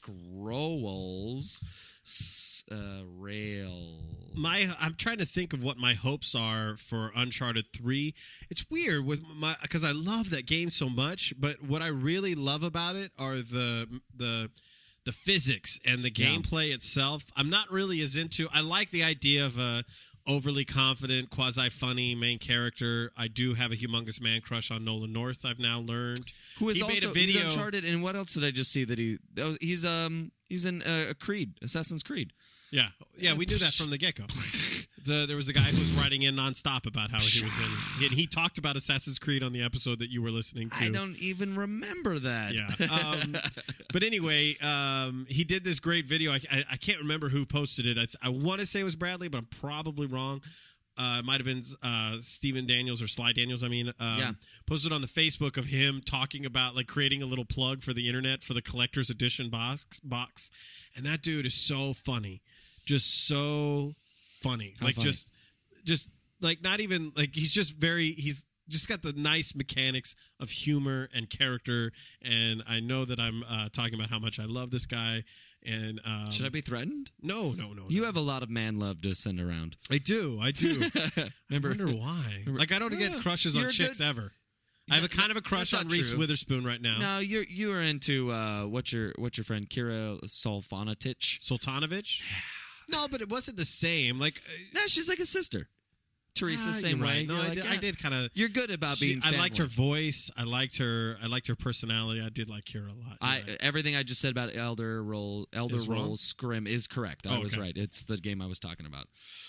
Scrolls s- uh, rail. my I'm trying to think of what my hopes are for Uncharted three. It's weird with my because I love that game so much, but what I really love about it are the the the physics and the Yeah. gameplay itself. I'm not really as into. I like the idea of a overly confident, quasi funny main character. I do have a humongous man crush on Nolan North. I've now learned Who is he also made a video. he's Uncharted, and what else did I just see that he? Oh, he's um he's in uh, Creed, Assassin's Creed. Yeah, yeah, we knew that from the get go. The, there was a guy who was writing in nonstop about how he was in. He, he talked about Assassin's Creed on the episode that you were listening to. I don't even remember that. Yeah. Um, but anyway, um, he did this great video. I, I, I can't remember who posted it. I, th- I want to say it was Bradley, but I'm probably wrong. Uh, it might have been uh, Steven Daniels or Sly Daniels. I mean, um, Yeah. posted on the Facebook of him talking about like creating a little plug for the internet for the collector's edition box. Box, and that dude is so funny, just so funny. How like funny? just, just like not even like he's just very he's. Just got the nice mechanics of humor and character, and I know that I'm uh, talking about how much I love this guy. And um, Should I be threatened? No, no, no. You no. have a lot of man love to send around. I do, I do. Remember? I wonder why. Like I don't Yeah, get crushes on you're a chicks good- ever. I have a kind of a crush That's on not Reese true. Witherspoon right now. No, you're you are into uh, what's your what's your friend Kira Solfanatich? Sultanovich. No, but it wasn't the same. Like uh, No, she's like a sister. Teresa, ah, same you're way. right. No, You're I, like, did, ah, I did kind of. You're good about being. I liked her fanboy. voice. I liked her. I liked her personality. I did like Kira a lot. You're I right. everything I just said about Elder Roll Elder Is wrong? Roll Scrim is correct. I Oh, was okay. right. It's the game I was talking about.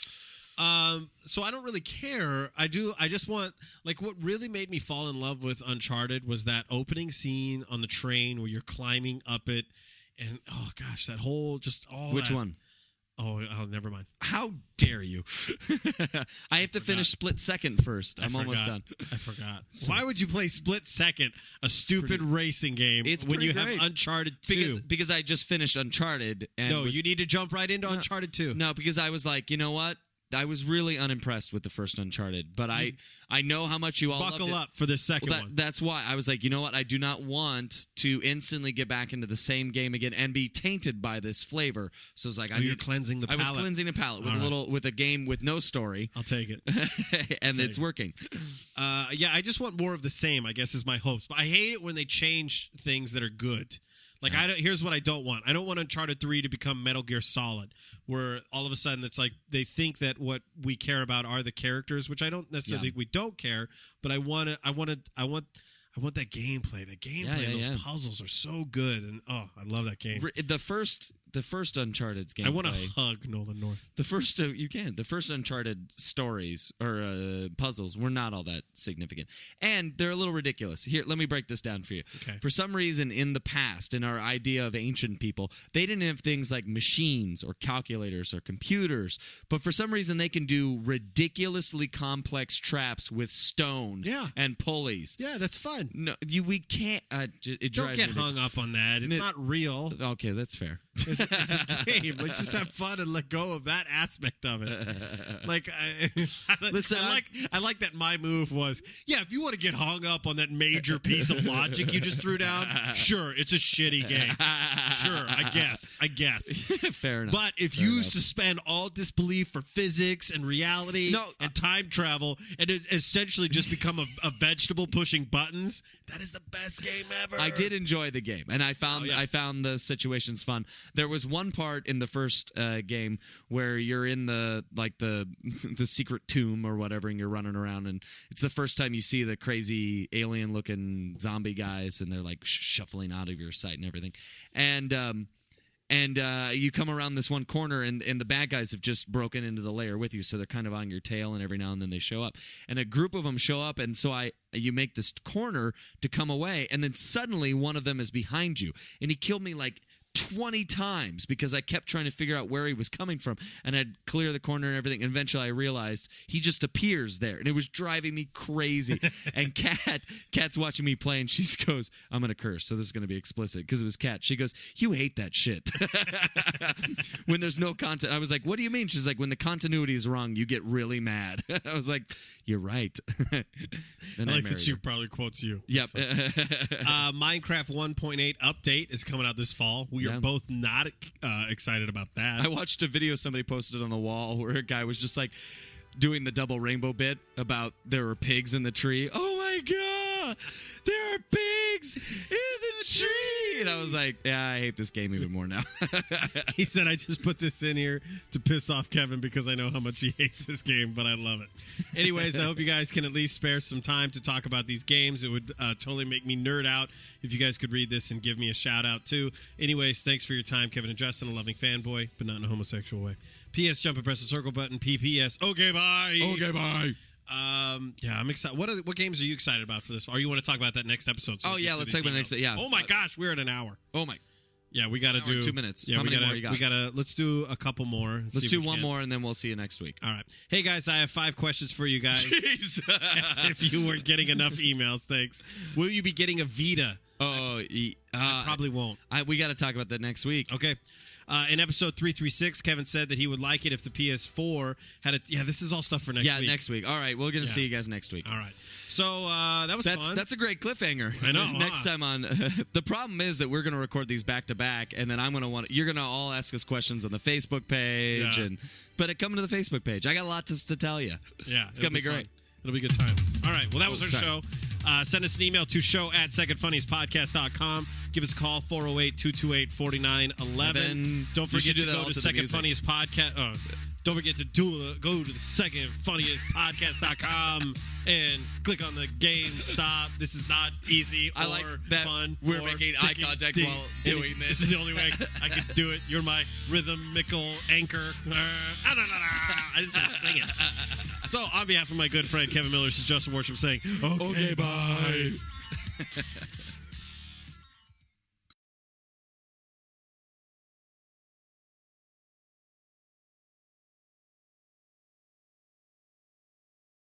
Um, so I don't really care. I do. I just want like what really made me fall in love with Uncharted was that opening scene on the train where you're climbing up it, and oh gosh, that whole just all. Which that- one? Oh, oh, never mind. How dare you? I have to finish Split Second first. I'm I almost forgot. done. I forgot. So- Why would you play Split Second, a stupid pretty- racing game, It's when pretty you great. have Uncharted two? Because, because I just finished Uncharted. And no, was- you need to jump right into No. Uncharted two. No, because I was like, you know what? I was really unimpressed with the first Uncharted, but I I know how much you all Buckle loved it. up for the second Well, that, one. that's why I was like, you know what? I do not want to instantly get back into the same game again and be tainted by this flavor. So it's like, Oh, I you're need- cleansing the I was palate. cleansing a palate with All a right. little with a game with no story, I'll take it. and Take it's it. working. Uh, yeah, I just want more of the same, I guess, is my hopes. But I hate it when they change things that are good. Like, I don't, here's what I don't want. I don't want Uncharted three to become Metal Gear Solid, where all of a sudden it's like they think that what we care about are the characters, which I don't necessarily Yeah. think we don't care. But I want to, I want to, I want, I want that gameplay. The gameplay, Yeah, yeah, and those yeah. puzzles are so good, and oh, I love that game. Re- The first the first Uncharted's gameplay. I want to hug Nolan North. The first, uh, you can. The first Uncharted stories or uh, puzzles were not all that significant. And they're a little ridiculous. Here, let me break this down for you. Okay. For some reason, in the past, in our idea of ancient people, they didn't have things like machines or calculators or computers. But for some reason, they can do ridiculously complex traps with stone Yeah. and pulleys. Yeah, that's fun. No, you, we can't. Uh, j- it Don't drives get me hung up on that. It's It- not real. Okay, that's fair. It's, it's a game. Like, just have fun and let go of that aspect of it. Like, I, Listen, I I- like, I like that. My move was, yeah. If you want to get hung up on that major piece of logic you just threw down, sure, it's a shitty game. Sure, I guess, I guess. Fair enough. But if Fair you enough. suspend all disbelief for physics and reality No, and time travel, and it essentially just become a, a vegetable pushing buttons, that is the best game ever. I did enjoy the game, and I found Oh, yeah. I found the situations fun. There was one part in the first uh, game where you're in the like the the secret tomb or whatever, and you're running around, and it's the first time you see the crazy alien-looking zombie guys, and they're like sh- shuffling out of your sight and everything, and. um And uh, you come around this one corner, and, and the bad guys have just broken into the lair with you, so they're kind of on your tail, and every now and then they show up. And a group of them show up, and so I you make this corner to come away, and then suddenly one of them is behind you, and he killed me like twenty times because I kept trying to figure out where he was coming from, and I'd clear the corner and everything. And eventually I realized he just appears there, and it was driving me crazy. And Kat, Kat's watching me play, and she goes, I'm going to curse, so this is going to be explicit because it was Kat. She goes, you hate that shit. When there's no content. I was like, what do you mean? She's like, when the continuity is wrong, you get really mad. I was like, you're right. Then I like married that she her. probably quotes you. Yep. uh, Minecraft one point eight update is coming out this fall. We Yeah. are both not uh, excited about that. I watched a video somebody posted on the wall where a guy was just like doing the double rainbow bit about there were pigs in the tree. Oh my god, there are pigs in the tree, and I was like, yeah, I hate this game even more now. He said, I just put this in here to piss off Kevin because I know how much he hates this game, but I love it. Anyways, I hope you guys can at least spare some time to talk about these games. It would uh, totally make me nerd out if you guys could read this and give me a shout out too. Anyways, thanks for your time, Kevin and Justin, a loving fanboy, but not in a homosexual way. P S. Jump and press the circle button. P P S. Okay, bye. Okay, bye. Um, yeah, I'm excited. What are, what games are you excited about for this? Or you want to talk about that next episode? so Oh, we yeah, get let's through talk about these next- yeah. emails? Oh my Uh, gosh, we're at an hour. Oh my. Yeah, we got to An hour, do two minutes. Yeah, How we many gotta, more you got? We gotta. Let's do a couple more. and Let's see do if we one can. more, and then we'll see you next week. All right. Hey guys, I have five questions for you guys. Jeez. As if you weren't getting enough emails, thanks. Will you be getting a Vita? Oh, e- uh, Probably won't. I, we got to talk about that next week. Okay. Uh, in episode three thirty-six, Kevin said that he would like it if the P S four had a. Yeah, this is all stuff for next yeah, week. next week. All right, we're gonna Yeah. see you guys next week. All right. So uh, that was That's fun. that's a great cliffhanger. I know, Next huh? time on, the problem is that we're going to record these back to back, and then I'm going to want you're going to all ask us questions on the Facebook page, Yeah. and but it coming to the Facebook page. I got a lot to, to tell you. Yeah, it's gonna be, fun. great. It'll be good times. All right. Well, that Oh, was our sorry. show. Uh, send us an email to show at second funniest podcast dot com. Give us a call, four oh eight, two two eight, four nine one one. then Don't you forget should to do that go all to to the second music. funniest podcast. Oh, don't forget to do uh, go to the second funniest podcast dot com and click on the game stop. This is not easy I or like that fun. we're or making eye sticky contact dick. while doing Any- this. This is the only way I, I can do it. You're my rhythmical anchor. I just want to sing it. So, on behalf of my good friend Kevin Miller, this is Justin Worship saying, okay, Okay, bye.